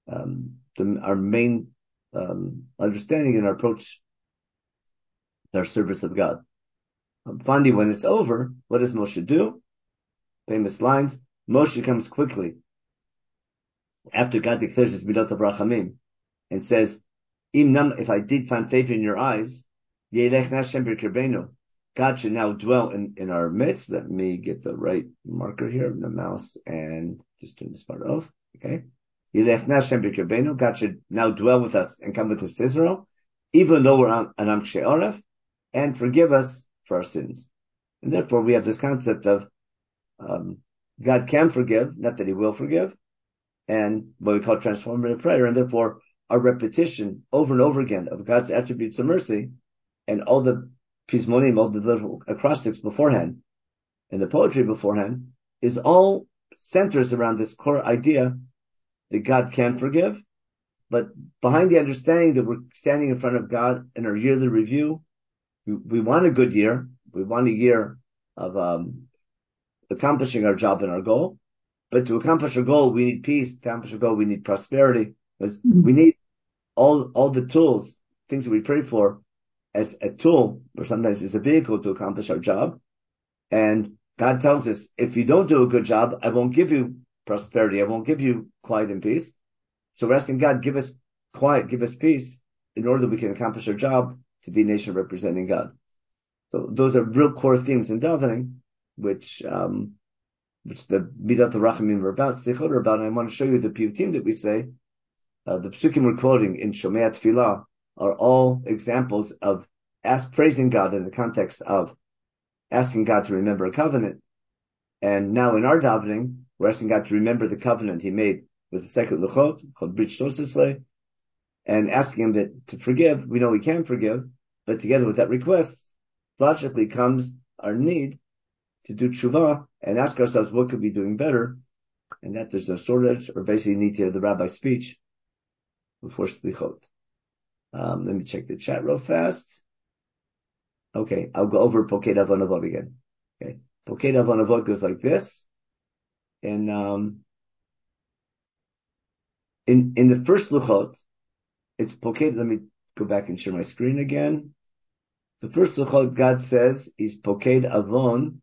our main understanding and our approach to our service of God. Finally, when it's over, what does Moshe do? Famous lines. Moshe comes quickly after God declares His midot of rachamim and says, if I did find favor in your eyes, God should now dwell in our midst. Let me get the right marker here, the mouse, and just turn this part off. Okay. God should now dwell with us and come with us to Israel, even though we're an Am Kshei Oref, and forgive us for our sins. And therefore we have this concept of God can forgive, not that He will forgive, and what we call transformative prayer, and therefore our repetition over and over again of God's attributes of mercy and all the pismonim, all the little acrostics beforehand and the poetry beforehand is all centers around this core idea that God can forgive, but behind the understanding that we're standing in front of God in our yearly review, we want a good year. We want a year of accomplishing our job and our goal. But to accomplish our goal, we need peace. To accomplish our goal, we need prosperity. Because we need all the tools, things that we pray for, as a tool, or sometimes as a vehicle to accomplish our job. And God tells us, if you don't do a good job, I won't give you prosperity. I won't give you quiet and peace. So we're asking God, give us quiet, give us peace, in order that we can accomplish our job to be a nation representing God. So those are real core themes in davening, which the Midat Rachamim are about, Slichot are about, and I want to show you the piyutim that we say. The psukim we're quoting in Shomei Tefillah are all examples of praising God in the context of asking God to remember a covenant. And now in our davening, we're asking God to remember the covenant He made with the second Luchot, called Brit Shlosh, and asking Him that to forgive. We know He can forgive, but together with that request, logically comes our need to do tshuva and ask ourselves what could be doing better, and that there's no shortage, or basically need to hear the rabbi's speech before slichot. Let me check the chat real fast. Okay, I'll go over Poked Avon Avot again. Okay, Poked Avon Avot goes like this. And in the first luchot, it's Poked. Let me go back and share my screen again. The first luchot, God says, is Poked Avon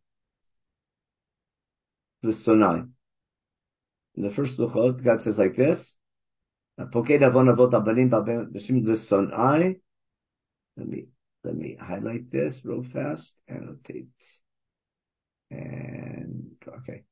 L'Sonai. In the first luchot, God says like this: Poked Avon Avot Abanim B'Shem L'Sonai. Let me highlight this real fast. Annotate. And okay.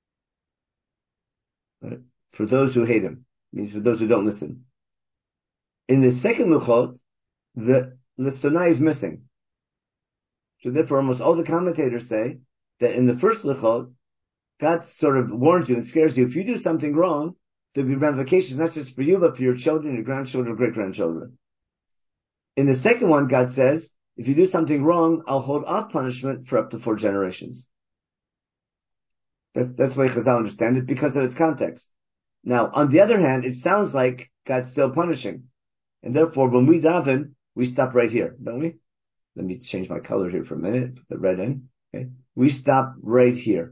For those who hate Him, means for those who don't listen. In the second luchot, the L'Sonai is missing. So therefore, almost all the commentators say that in the first lichot, God sort of warns you and scares you. If you do something wrong, there'll be ramifications, not just for you, but for your children, your grandchildren, great-grandchildren. In the second one, God says, if you do something wrong, I'll hold off punishment for up to 4 generations. That's the way Chazal understand it because of its context. Now, on the other hand, it sounds like God's still punishing. And therefore, when we daven, we stop right here, don't we? Let me change my color here for a minute, put the red in. Okay. We stop right here.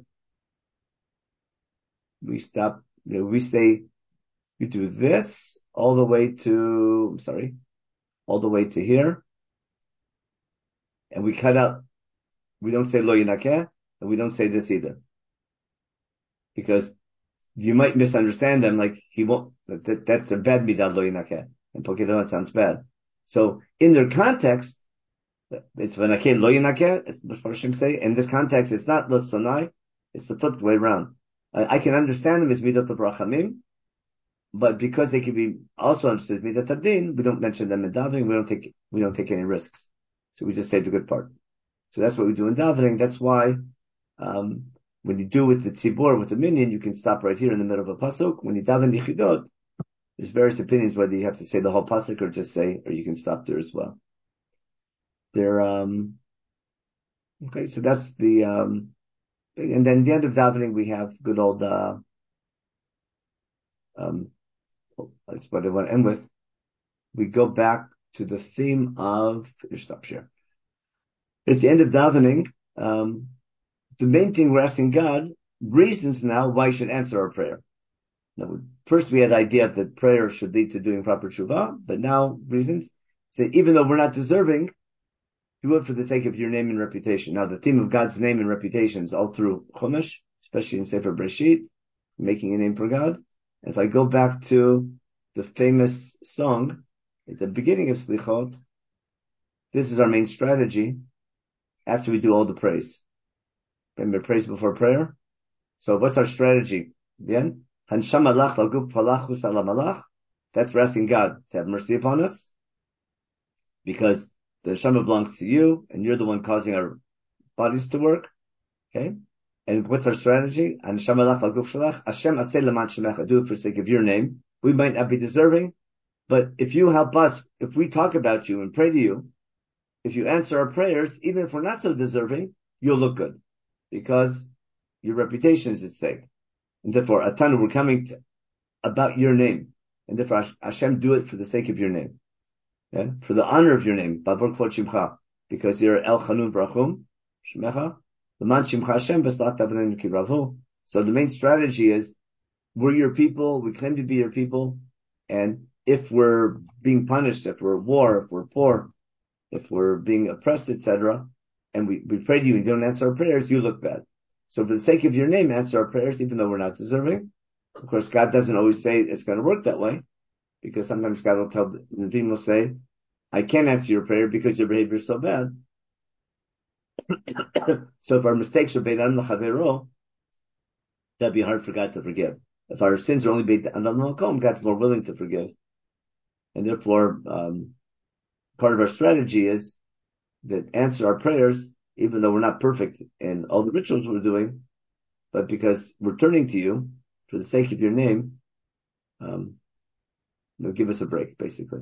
We stop, we say, we do this all the way to here. And we cut out, we don't say lo yinakeh, and we don't say this either. Because you might misunderstand them, like he won't, that's a bad midah lo yinakeh. And Pokemon, it sounds bad. So in their context, it's v'nakeh lo yinakeh, as Mepharshim say. In this context, it's not lo tzonai, it's the flipped way around. I can understand them as midat of rachamim, but because they can be also understood as midat adin, we don't mention them in davening. We don't take any risks. So we just say the good part. So that's what we do in davening. That's why when you do with the tzibur, with the minyan, you can stop right here in the middle of a pasuk. When you daven yichidot, there's various opinions whether you have to say the whole pasuk or you can stop there as well. Okay, so that's the and then the end of davening we have good old that's what I want to end with. We go back to the theme of stop share. At the end of davening, the main thing we're asking God reasons now why you should answer our prayer. Now, first we had the idea that prayer should lead to doing proper tshuva, but now reasons say even though we're not deserving, do it for the sake of your name and reputation. Now the theme of God's name and reputation is all through Chumash, especially in Sefer Breshit, making a name for God. And if I go back to the famous song at the beginning of Slichot, this is our main strategy after we do all the praise. Remember praise before prayer? So what's our strategy? Then, Hansham alach laguf palachus alamalach. That's we're asking God to have mercy upon us, because the neshama belongs to you, and you're the one causing our bodies to work. Okay? And what's our strategy? Hansham alach laguf shalach. Hashem aseh leman shemecha. Do it for the sake of your name. We might not be deserving, but if you help us, if we talk about you and pray to you, if you answer our prayers, even if we're not so deserving, you'll look good, because your reputation is at stake. And therefore, Atanu, we're coming about your name. And therefore, Hashem, do it for the sake of your name. Yeah? For the honor of your name. Bavor kvod shimcha. Because you're El Chanun Barachum, Shemecha. L'man shimcha Hashem, b'slat avnenu kiravu. So the main strategy is, we're your people, we claim to be your people, and if we're being punished, if we're at war, if we're poor, if we're being oppressed, etc., and we pray to you and you don't answer our prayers, you look bad. So for the sake of your name, answer our prayers, even though we're not deserving. Of course, God doesn't always say it's going to work that way, because sometimes God will tell, the Nevi'im will say, I can't answer your prayer because your behavior is so bad. So if our mistakes are beinan l'chavero, that'd be hard for God to forgive. If our sins are only beinan l'makom, God's more willing to forgive. And therefore, part of our strategy is that answer our prayers, even though we're not perfect in all the rituals we're doing, but because we're turning to you for the sake of your name, give us a break, basically.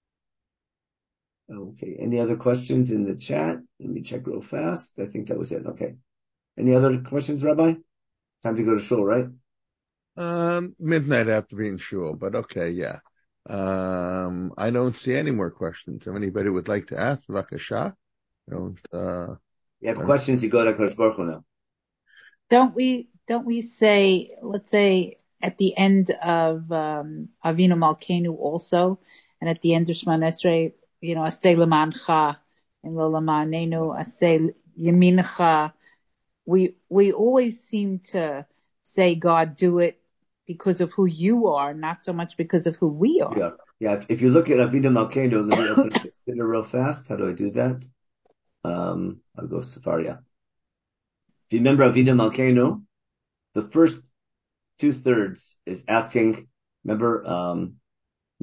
Okay. Any other questions in the chat? Let me check real fast. I think that was it. Okay. Any other questions, Rabbi? Time to go to shul, right? Midnight I have to be in shul, but okay, yeah. I don't see any more questions. If anybody would like to ask, Vakasha. You have questions, you go to Kodesh Baruch Hu now. Don't we say, let's say at the end of Avinu Malkeinu also, and at the end of Shemona Esrei, Aseh Lemancha and Lo Lemanenu, Aseh Yamincha. We always seem to say, God, do it because of who you are, not so much because of who we are. Yeah. If you look at Avinu Malkeinu, let me open the spinner real fast. How do I do that? I'll go Safaria. If you remember Avinu Malkeinu, the first 2/3 is asking, remember,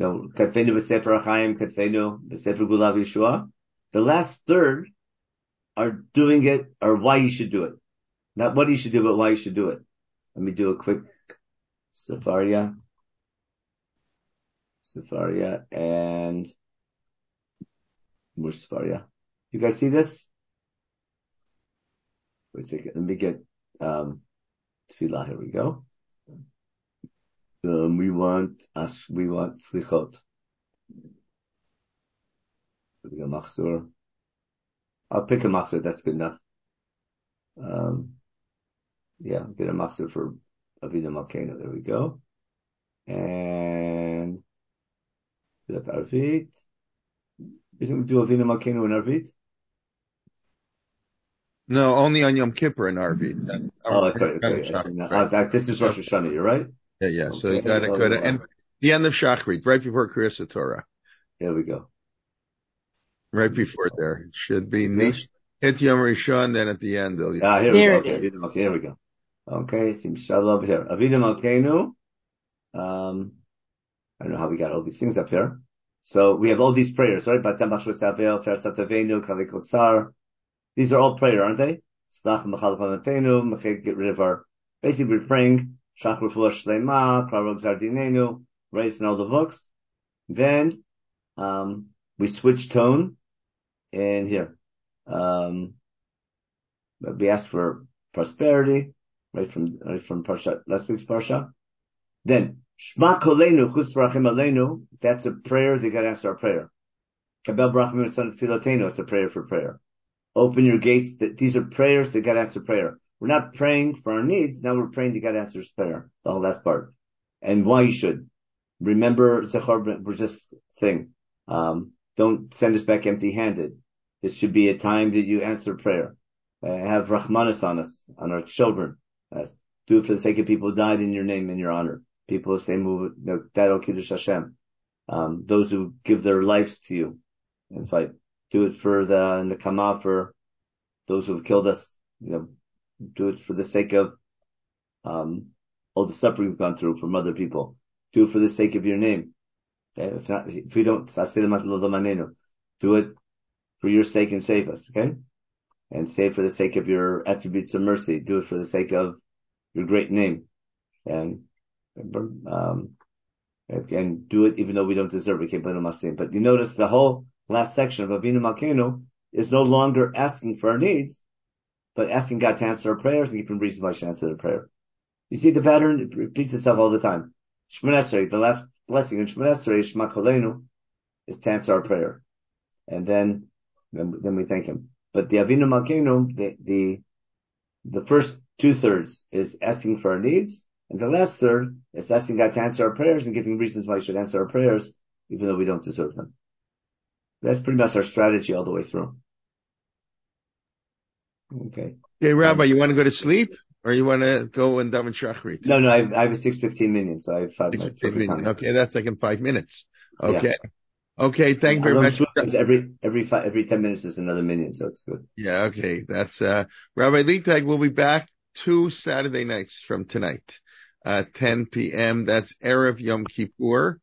Kadfenu b'Sefer HaChaim, Kadfenu b'Sefer Gulav Yeshua. The last third are doing it or why you should do it. Not what you should do, but why you should do it. Let me do a quick Sefaria, and Sefaria. You guys see this? Wait a second. Let me get Tefillah. Here we go. We want Slichot. We got Machzor. I'll pick a Machzor. That's good enough. Yeah, get a Machzor for Avinu Malkeinu. There we go. And that's Arvit. Isn't we do Avinu Malkeinu and Arvit? No, only on Yom Kippur and Arvit. Oh, that's right. Okay. This is Rosh Hashanah. You're right. Yeah. Okay. So you got to go to and the end of Shachrit, right before Kriyas Torah. Here we go. Right before there, it should be Nish. Hit Yom Rishon, then at the end. Here we go. Okay, here we go. Okay, seems shalom here. Avinu Malkeinu. I don't know how we got all these things up here. So we have all these prayers, right? These are all prayer, aren't they? Get rid of our, basically we're praying, Shachar Fulah Shlema, Krarog Zardinenu, raising all the books. Then, we switch tone, and here, we ask for prosperity, right from Parsha, last week's Parsha. Then, Shma Kolenu, Chus Barachim Aleinu, that's a prayer, they gotta answer our prayer. Kabel Barachim Son Tefilotenu, it's a prayer for prayer. Open your gates, these are prayers, they gotta answer prayer. We're not praying for our needs, now we're praying to God answers prayer. The whole last part. And why you should. Remember, Zechar, we're just thing. Don't send us back empty-handed. This should be a time that you answer prayer. Have Rahmanas on us, on our children. Do it for the sake of people who died in your name, in your honor. People who say, Dado Kiddush Hashem. Those who give their lives to you and fight. Do it for the Nekama, for those who have killed us. Do it for the sake of all the suffering we've gone through from other people. Do it for the sake of your name. Okay? If we don't, do it for your sake and save us. Okay, and save for the sake of your attributes of mercy. Do it for the sake of your great name, and do it even though we don't deserve it. But you notice the whole last section of Avinu Malkeinu is no longer asking for our needs, but asking God to answer our prayers and giving reasons why she should answer the prayer. You see the pattern? It repeats itself all the time. Shemona Esrei, the last blessing in Shemona Esrei, Shema Kolenu, is to answer our prayer. And then we thank Him. But the Avinu Malkeinu, the first 2/3 is asking for our needs, and the last third is asking God to answer our prayers and giving reasons why He should answer our prayers, even though we don't deserve them. That's pretty much our strategy all the way through. Okay. Hey, Rabbi, you want to go to sleep, or you want to go and daven Shachrit? No, I have a 6:15 minutes, so I have 5 minutes. Okay, that's like in 5 minutes. Okay. Yeah. Okay, thank you very much. Every 10 minutes is another minyan, so it's good. Yeah, okay. That's Rabbi Leitag will be back 2 Saturday nights from tonight, 10 p.m. That's Erev Yom Kippur.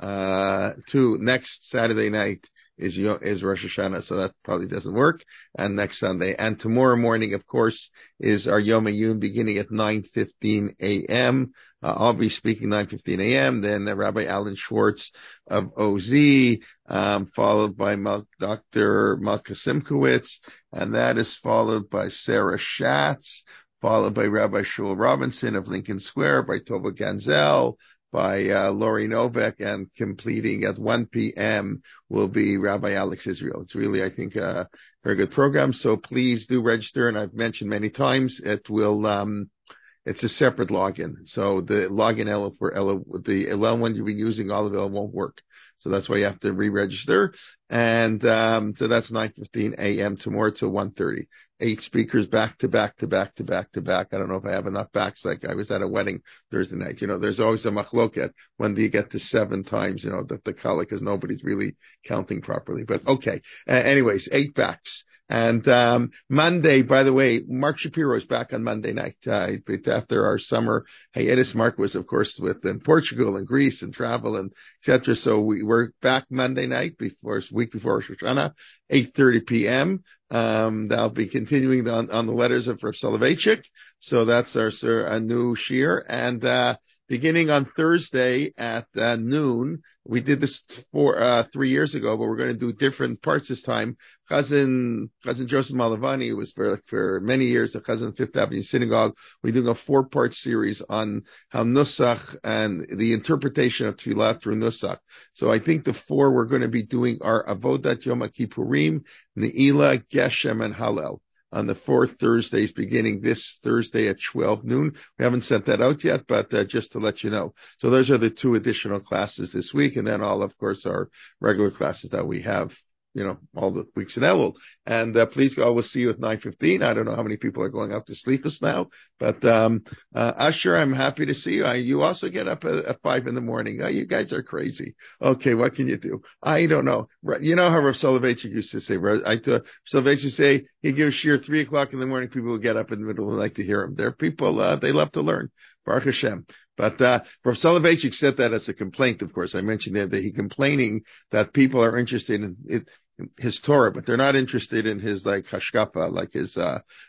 Next Saturday night is Rosh Hashanah, so that probably doesn't work. And next Sunday. And tomorrow morning, of course, is our Yom Ayun beginning at 9:15 a.m. I'll be speaking 9:15 a.m. Then Rabbi Alan Schwartz of OZ, followed by Dr. Malka Simkowitz, and that is followed by Sarah Schatz, followed by Rabbi Shul Robinson of Lincoln Square, by Tova Ganzel, by Lori Novak, and completing at 1 p.m. will be Rabbi Alex Israel. It's really, I think, a very good program. So please do register. And I've mentioned many times, it will, it's a separate login. So the login the Elul one you've been using, all of it won't work. So that's why you have to re-register. And so that's 9:15 a.m. tomorrow till 1:30. 8 speakers back to back to back to back to back. I don't know if I have enough backs. Like I was at a wedding Thursday night. There's always a machloket when do you get to 7 times, that the kala, because nobody's really counting properly. But okay. Anyways, 8 backs. And Monday, by the way, Mark Shapiro is back on Monday night. After our summer hiatus, Mark was, of course, in Portugal and Greece and travel and etc. So we're back Monday night week before Rosh Hashanah, 8:30 p.m. That'll be continuing on the letters of Rav Soloveitchik. So that's a new shir. And, beginning on Thursday at noon, we did this 3 years ago, but we're going to do different parts this time. Chazan Joseph Malavani, who was for many years the Chazan Fifth Avenue Synagogue. We're doing a 4-part series on how Nusach and the interpretation of Tefillah through Nusach. So I think the 4 we're going to be doing are Avodat Yom Kippurim, Ne'ilah, Geshem, and Hallel on the 4 Thursdays beginning this Thursday at 12 noon. We haven't sent that out yet, but just to let you know. So those are the 2 additional classes this week, and then all, of course, our regular classes that we have, all the weeks in Elul. And please go. We'll see you at 9:15. I don't know how many people are going out to Slichus now, but Asher, I'm happy to see you. You also get up at 5 in the morning. Oh, you guys are crazy. Okay, what can you do? I don't know. You know how Rav Soloveitchik used to say, Soloveitchik used to say, he gives shir 3 o'clock in the morning. People will get up in the middle and like to hear him. They're people, they love to learn. Baruch Hashem. But Rav Soloveitchik said that as a complaint, of course. I mentioned there that he's complaining that people are interested in it, his Torah, but they're not interested in his hashkafa, like his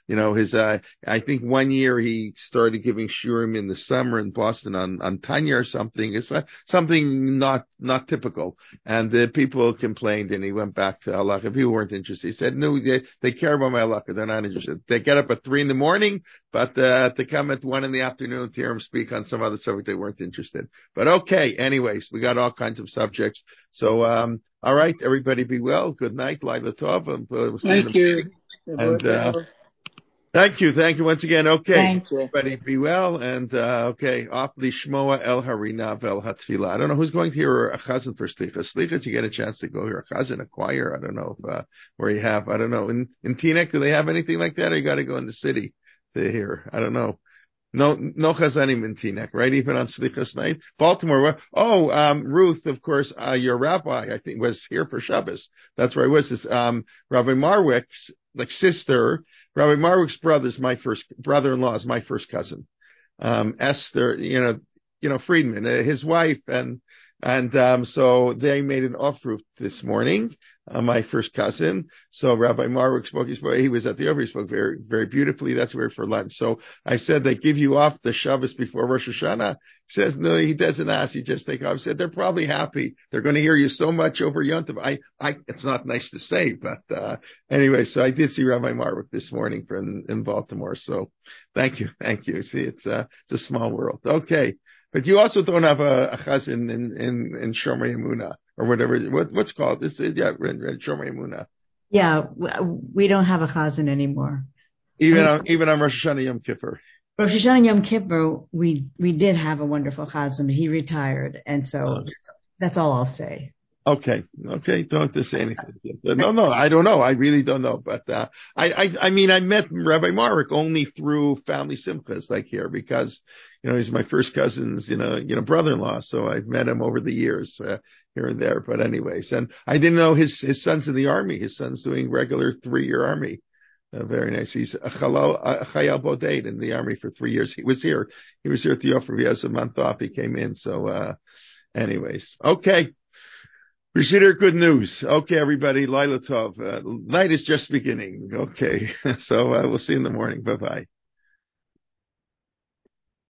I think one year he started giving shurim in the summer in Boston on Tanya or something. It's something not typical. And the people complained and he went back to halakha. People weren't interested. He said, no, they care about my halakha. They're not interested. They get up at 3 in the morning, but to come at 1 in the afternoon to hear him speak on some other subject, they weren't interested. But okay, anyways, we got all kinds of subjects. So, all right, everybody be well. Good night, Laila Tov. We'll see Thank you. And thank you once again. Okay, Thank you. everybody be well. And okay, off Lishmoa El Harinav El Hatfila. I don't know who's going to hear a chazan for Slichas. Slichas, you get a chance to go hear a chazan, a choir. I don't know where you have. I don't know. In Teaneck, do they have anything like that? Or you got to go in the city to hear? I don't know. No chazanim in Teaneck, right? Even on Slichas night. Baltimore. Ruth, of course, your rabbi, I think, was here for Shabbos. That's where I was. This, Rabbi Marwick's, sister, Rabbi Marwick's brother-in-law is my first cousin. Esther, Friedman, his wife, and so they made an offer this morning. My first cousin. So Rabbi Marwick spoke. He was at the offer. He spoke very, very beautifully. That's where for lunch. So I said, they give you off the Shabbos before Rosh Hashanah. He says, no, he doesn't ask. He just take off. I said, they're probably happy. They're going to hear you so much over Yontif. It's not nice to say, but, anyway, so I did see Rabbi Marwick this morning in Baltimore. So thank you. See, it's a small world. Okay. But you also don't have a chazan in Shomer Emunah or whatever. What's called this? Yeah, Shomer Emunah. Yeah, we don't have a chazan anymore. Even on Rosh Hashanah Yom Kippur. Rosh Hashanah Yom Kippur, we did have a wonderful chazan, but he retired, and so that's all I'll say. Okay. Don't have to say anything. No, I don't know. I really don't know. But, I mean, I met Rabbi Marwick only through family simchas, like here, because, he's my first cousin's, brother-in-law. So I've met him over the years, here and there. But anyways, and I didn't know his son's in the army. His son's doing regular 3-year army. Very nice. He's a Chayal Boded in the army for 3 years. He was here at the offer. He has a month off. He came in. So, anyways, okay. We should hear good news. Okay, everybody. Laila Tov. Night is just beginning. Okay. So we'll see you in the morning. Bye-bye.